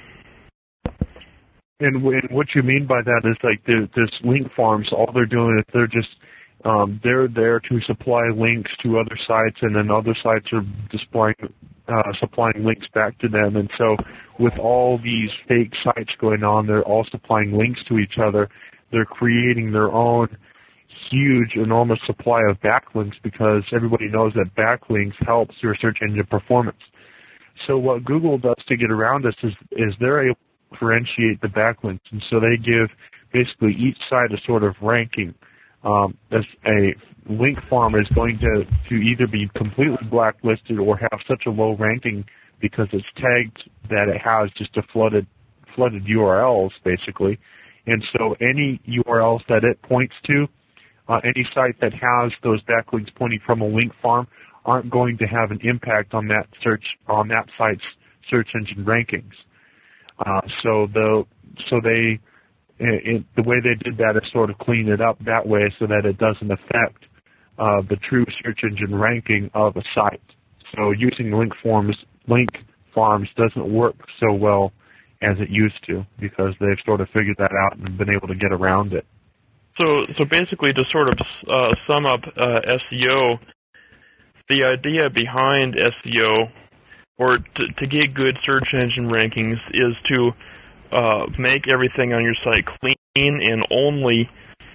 And, and what you mean by that is like the, this link farms, all they're doing is they're just Um, they're there to supply links to other sites, and then other sites are displaying, uh, supplying links back to them. And so with all these fake sites going on, they're all supplying links to each other. They're creating their own huge, enormous supply of backlinks, because everybody knows that backlinks helps your search engine performance. So what Google does to get around this is, is they're able to differentiate the backlinks. And so they give basically each site a sort of ranking. Um, as a link farm is going to, to either be completely blacklisted or have such a low ranking because it's tagged that it has just a flooded flooded U R Ls, basically. And so any U R Ls that it points to, uh, any site that has those backlinks pointing from a link farm, aren't going to have an impact on that search on that site's search engine rankings. Uh, so the so they It, it, the way they did that is sort of clean it up that way so that it doesn't affect uh, the true search engine ranking of a site. So using link forms, link farms doesn't work so well as it used to, because they've sort of figured that out and been able to get around it. So, so basically, to sort of uh, sum up uh, S E O, the idea behind S E O, or to, to get good search engine rankings, is to Uh, make everything on your site clean, and only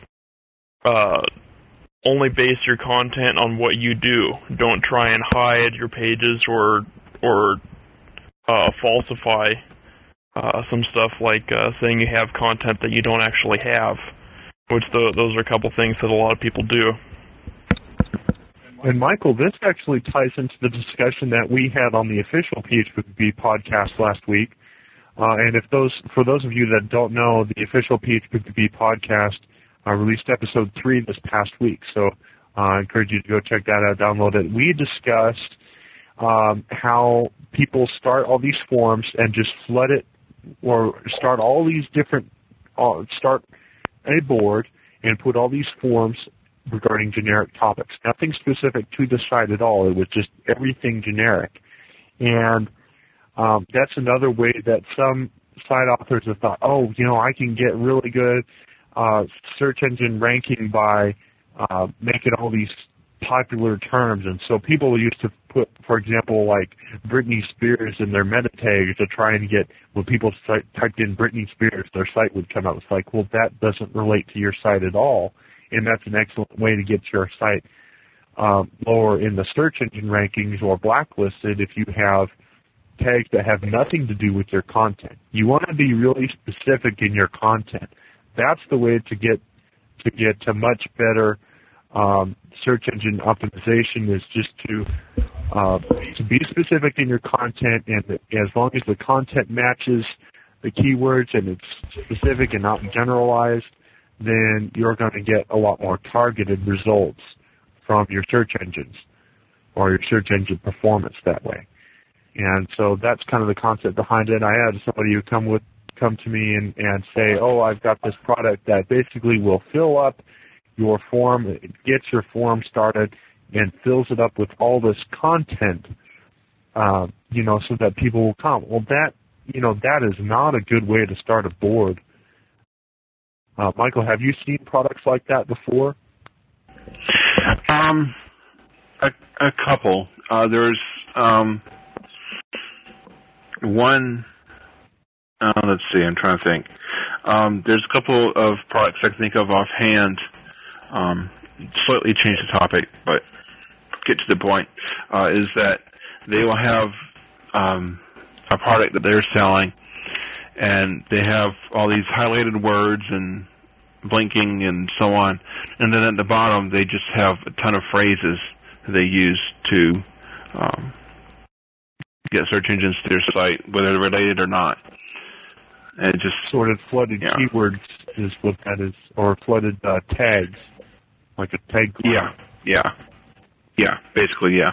uh, only base your content on what you do. Don't try and hide your pages or or uh, falsify uh, some stuff like uh, saying you have content that you don't actually have, which the, those are a couple things that a lot of people do. And Michael, this actually ties into the discussion that we had on the official P H P B B podcast last week. Uh, and if those, for those of you that don't know, the official P H P B B podcast uh, released episode three this past week. So uh, I encourage you to go check that out, download it. We discussed um, how people start all these forums and just flood it, or start all these different, uh, start a board and put all these forums regarding generic topics. Nothing specific to the site at all. It was just everything generic. And Um, that's another way that some site authors have thought, oh, you know, I can get really good uh, search engine ranking by uh, making all these popular terms. And so people used to put, for example, like Britney Spears in their meta tags to try and get, when people typed in Britney Spears, their site would come out. It's like, well, that doesn't relate to your site at all. And that's an excellent way to get your site um, lower in the search engine rankings or blacklisted if you have tags that have nothing to do with your content. You want to be really specific in your content. That's the way to get to get to much better um, search engine optimization is just to uh, to be specific in your content, and as long as the content matches the keywords and it's specific and not generalized, then you're going to get a lot more targeted results from your search engines or your search engine performance that way. And so that's kind of the concept behind it. I had somebody who come with come to me and, and say, oh, I've got this product that basically will fill up your form, it gets your form started, and fills it up with all this content, uh, you know, so that people will come. Well, that, you know, that is not a good way to start a board. Uh, Michael, have you seen products like that before? Um, a, a couple. Uh, there's um, one. Uh, let's see. I'm trying to think. Um, there's a couple of products I can think of offhand. Um, slightly change the topic, but get to the point. Uh, is that they will have um, a product that they're selling, and they have all these highlighted words and blinking and so on, and then at the bottom they just have a ton of phrases that they use to um, get search engines to their site, whether they're related or not. And it just sort of flooded yeah. keywords is what that is, or flooded uh, tags, like a tag. Yeah, yeah, yeah. Basically, yeah.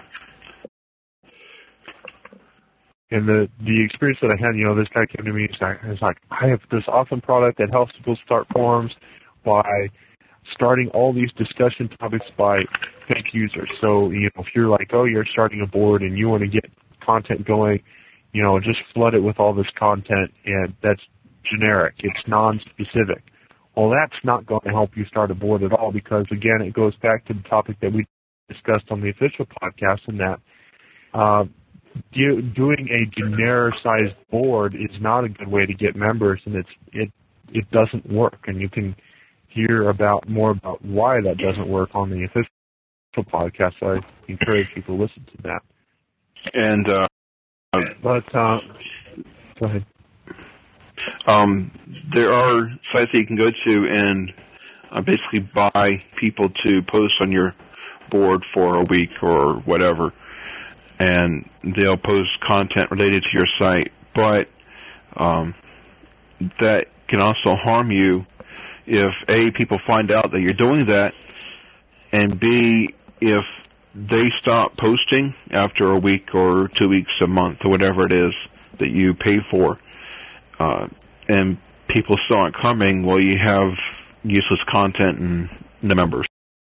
And the the experience that I had, you know, this guy came to me and was like, I have this awesome product that helps people start forums by starting all these discussion topics by fake users. So, you know, if you're like, oh, you're starting a board and you want to get content going, you know, just flood it with all this content, and that's generic. It's non-specific. Well, that's not going to help you start a board at all because, again, it goes back to the topic that we discussed on the official podcast, and that uh, do, doing a genericized board is not a good way to get members, and it's it it doesn't work. And you can hear about more about why that doesn't work on the official podcast. So I encourage you to listen to that. And uh, but uh, go ahead. Um, there are sites that you can go to and uh, basically buy people to post on your board for a week or whatever, and they'll post content related to your site. But um, that can also harm you if A, people find out that you're doing that, and B, if they stop posting after a week or two weeks, a month, or whatever it is that you pay for, uh, and people still aren't coming, well, you have useless content and the members.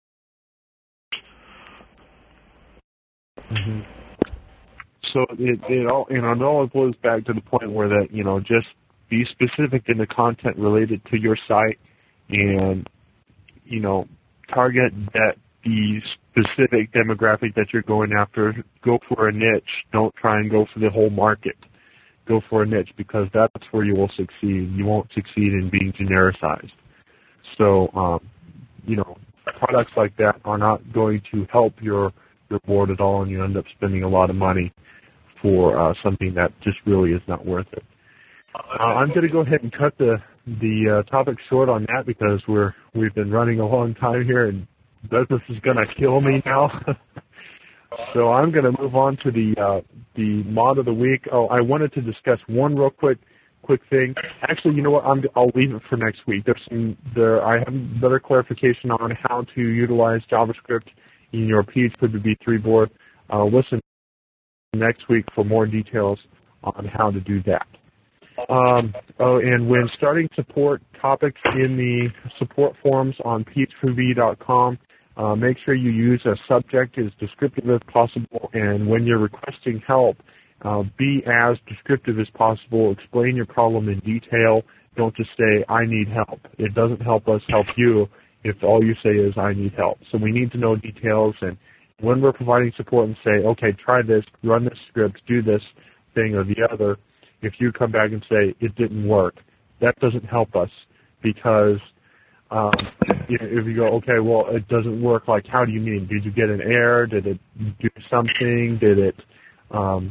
Mm-hmm. So it, it all, you know, it all goes back to the point where that, you know, just be specific in the content related to your site, and, you know, target that the specific demographic that you're going after. Go for a niche. Don't try and go for the whole market. Go for a niche, because that's where you will succeed. You won't succeed in being genericized. So, um, you know, products like that are not going to help your, your board at all, and you end up spending a lot of money for uh, something that just really is not worth it. Uh, I'm going to go ahead and cut the the uh, topic short on that, because we're we've been running a long time here, and business is going to kill me now. So I'm going to move on to the uh, the mod of the week. Oh, I wanted to discuss one real quick quick thing. Actually, you know what? I'm, I'll leave it for next week. There's some there. I have better clarification on how to utilize JavaScript in your P H P B B three board. Uh, listen next week for more details on how to do that. Um, oh, and when starting support topics in the support forums on P H P B B dot com, uh, make sure you use a subject as descriptive as possible, and when you're requesting help, uh, be as descriptive as possible. Explain your problem in detail. Don't just say, I need help. It doesn't help us help you if all you say is, I need help. So we need to know details, and when we're providing support and say, okay, try this, run this script, do this thing or the other, if you come back and say it didn't work, that doesn't help us, because um, you know, if you go, okay, well, it doesn't work, like, how do you mean? Did you get an error? Did it do something? Did it, um,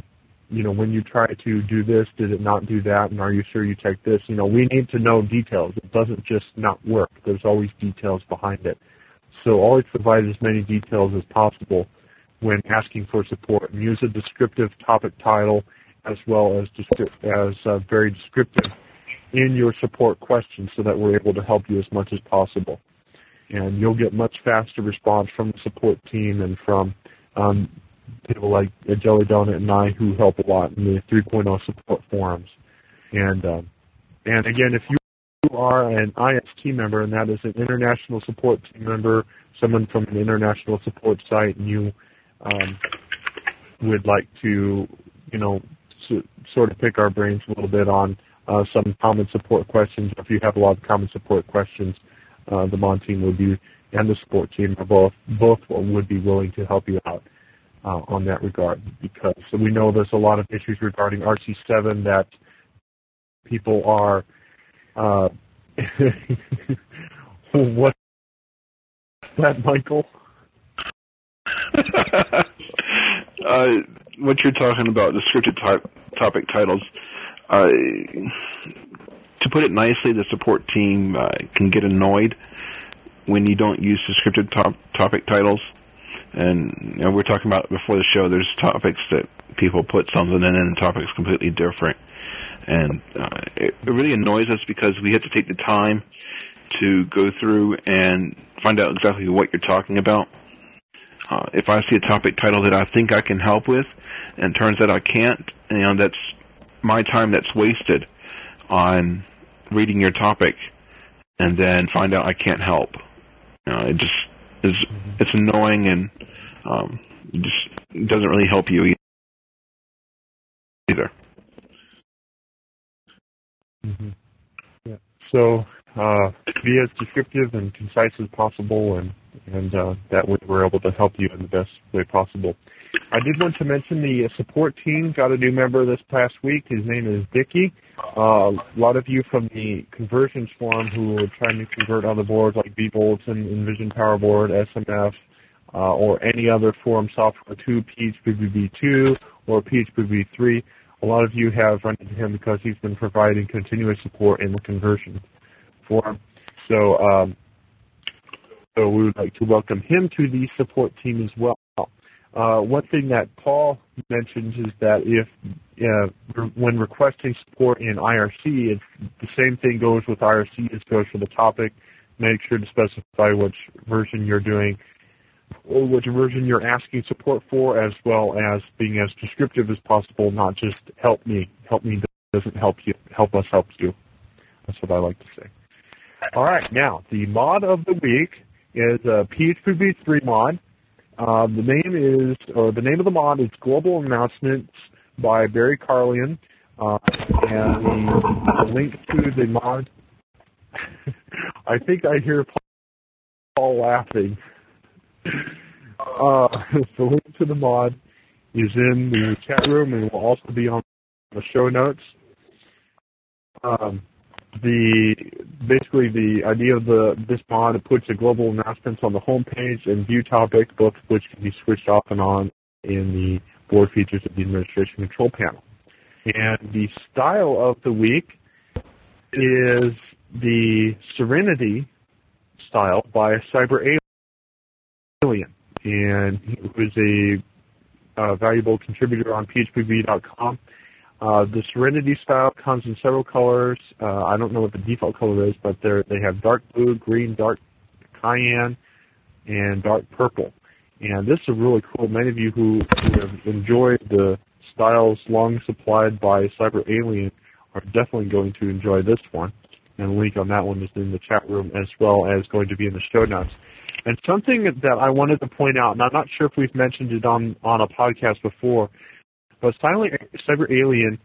you know, when you try to do this, did it not do that? And are you sure you checked this? You know, we need to know details. It doesn't just not work. There's always details behind it. So always provide as many details as possible when asking for support, and use a descriptive topic title as well as descri- as uh, very descriptive in your support questions so that we're able to help you as much as possible. And you'll get much faster response from the support team and from um, people like Jelly Donut and I who help a lot in the three point oh support forums. And uh, and again, if you are an I S T member, and that is an international support team member, someone from an international support site, and you um, would like to, you know, so, sort of pick our brains a little bit on uh, some common support questions. If you have a lot of common support questions, uh, the Mod team would be, and the support team are both, both would be willing to help you out uh, on that regard, because we know there's a lot of issues regarding R C seven that people are, uh, what's that, Michael? uh, what you're talking about, descriptive type, topic titles, uh, to put it nicely, the support team uh, can get annoyed when you don't use descriptive top, topic titles. And you know, we're talking about before the show, there's topics that people put something in and topics completely different. And uh, it, it really annoys us because we have to take the time to go through and find out exactly what you're talking about. Uh, if I see a topic title that I think I can help with, and it turns out I can't, you know, that's my time that's wasted on reading your topic, and then find out I can't help. You know, it just is. It's annoying, and um, it just doesn't really help you either. Mm-hmm. Yeah. So uh, be as descriptive and concise as possible, and and uh, that way we're able to help you in the best way possible. I did want to mention the support team got a new member this past week. His name is Dickie. Uh, a lot of you from the conversions forum who are trying to convert other boards like B-Bulletin, Envision PowerBoard, S M F, uh, or any other forum software to P H P B B two or P H P B B three, a lot of you have run into him because he's been providing continuous support in the conversion forum. So, um, so we would like to welcome him to the support team as well. Uh, one thing that Paul mentions is that if uh, when requesting support in I R C, it's the same thing goes with I R C as goes for the topic. Make sure to specify which version you're doing, or which version you're asking support for, as well as being as descriptive as possible, not just help me. Help me doesn't help you. Help us helps you. That's what I like to say. All right, now, the mod of the week is a P H P B B three mod. Uh, the name is, or the name of the mod is Global Announcements by Barry Carlian, uh, and the, the link to the mod. I think I hear Paul laughing. Uh, the link to the mod is in the chat room and will also be on the show notes. Um, The basically the idea of the this mod, it puts the global announcements on the home page and view topic, both of which can be switched off and on in the board features of the administration control panel. And the style of the week is the Serenity style by Cyber Alien, and he was a uh, valuable contributor on P H P B B dot com. Uh, the Serenity style comes in several colors. Uh, I don't know what the default color is, but they have dark blue, green, dark cayenne, and dark purple. And this is really cool. Many of you who, who have enjoyed the styles long supplied by Cyber Alien are definitely going to enjoy this one. And the link on that one is in the chat room, as well as going to be in the show notes. And something that I wanted to point out, and I'm not sure if we've mentioned it on, on a podcast before, but Silent Cyber Alien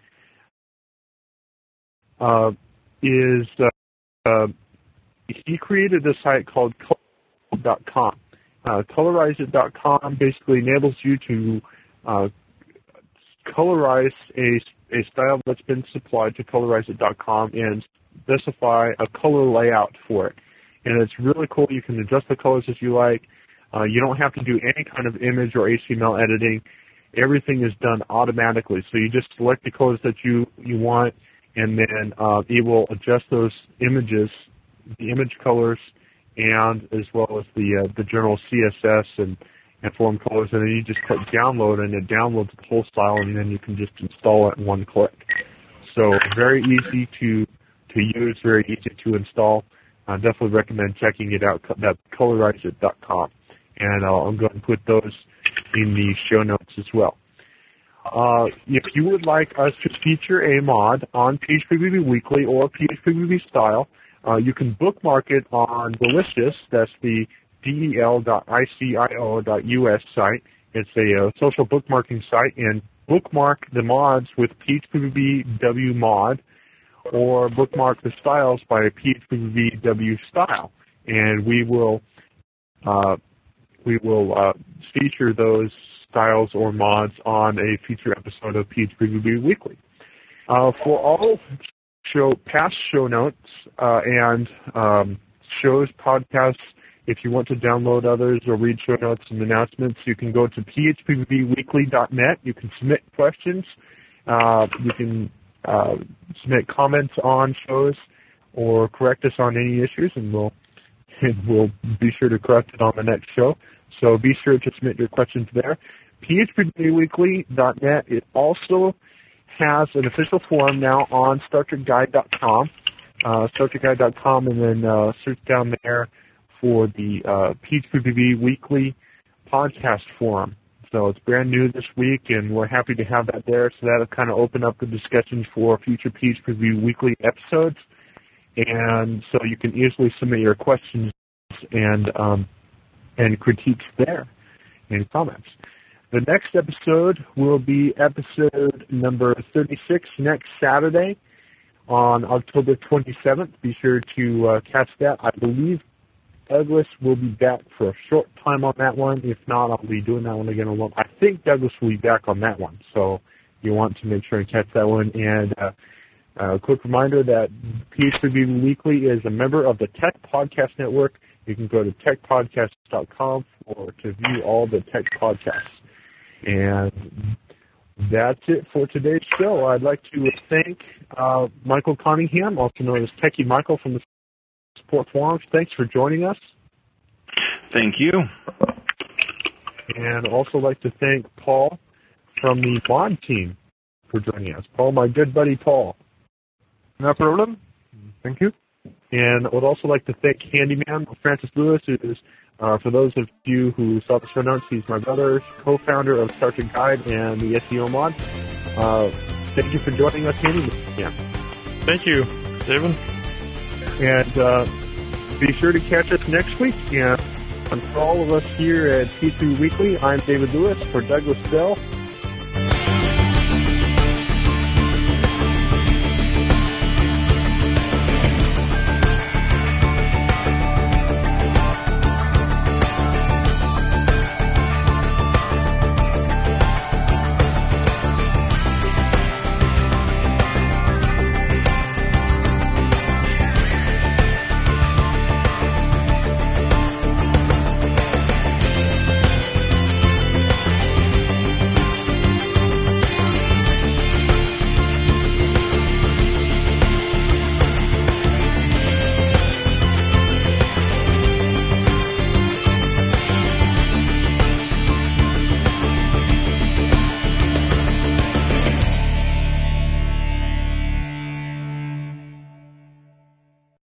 uh, is, uh, uh, he created a site called colorize dot com. Uh, colorize it dot com basically enables you to uh, colorize a, a style that's been supplied to colorize it dot com and specify a color layout for it. And it's really cool. You can adjust the colors as you like. Uh, you don't have to do any kind of image or H T M L editing. everything is done automatically. So you just select the colors that you, you want, and then uh, it will adjust those images, the image colors, and as well as the uh, the general C S S and, and form colors. And then you just click download, and it downloads the whole style, and then you can just install it in one click. So very easy to to use, very easy to install. I definitely recommend checking it out. That's colorize it dot com. And uh, I'm going to put those in the show notes as well. Uh, if you would like us to feature a mod on P H P B B Weekly or P H P B B Style, uh, you can bookmark it on Delicious. That's the del dot I C I O dot U S site. It's a uh, social bookmarking site, and bookmark the mods with P H P B B W mod, or bookmark the styles by P H P B B W style, and we will uh, we will uh, feature those styles or mods on a future episode of P H P B B Weekly. Uh, for all show past show notes uh, and um, shows, podcasts, if you want to download others or read show notes and announcements, you can go to P H P B B weekly dot net. You can submit questions. Uh, you can uh, submit comments on shows or correct us on any issues, and we'll and we'll be sure to correct it on the next show. So be sure to submit your questions there. P H P B B weekly dot net. It also has an official forum now on Star Trek Guide dot com. Uh, Star Trek Guide dot com, and then uh, search down there for the uh, P H P B B Weekly podcast forum. So it's brand new this week, and we're happy to have that there. So that'll kind of open up the discussions for future P H P B B Weekly episodes. And so you can easily submit your questions and um, and critiques there and comments. The next episode will be episode number thirty-six next Saturday on October twenty-seventh. Be sure to uh, catch that. I believe Douglas will be back for a short time on that one. If not, I'll be doing that one again alone. I think Douglas will be back on that one, so you want to make sure and catch that one. And uh, a quick reminder that P H P B B Weekly is a member of the Tech Podcast Network. You can go to tech podcast dot com for to view all the tech podcasts. And that's it for today's show. I'd like to thank uh, Michael Cunningham, also known as Techie Michael from the Support Forums. Thanks for joining us. Thank you. And also like to thank Paul from the mod team for joining us. Paul, my good buddy Paul. No problem. Thank you. And I would also like to thank Handyman Francis Lewis, who is, uh, for those of you who saw the show notes, he's my brother, co-founder of Star Trek Guide and the S E O mod. Uh, thank you for joining us, Handyman. Yeah. Thank you, David. And uh, be sure to catch us next week. And for all of us here at P two Weekly, I'm David Lewis. For Douglas Bell,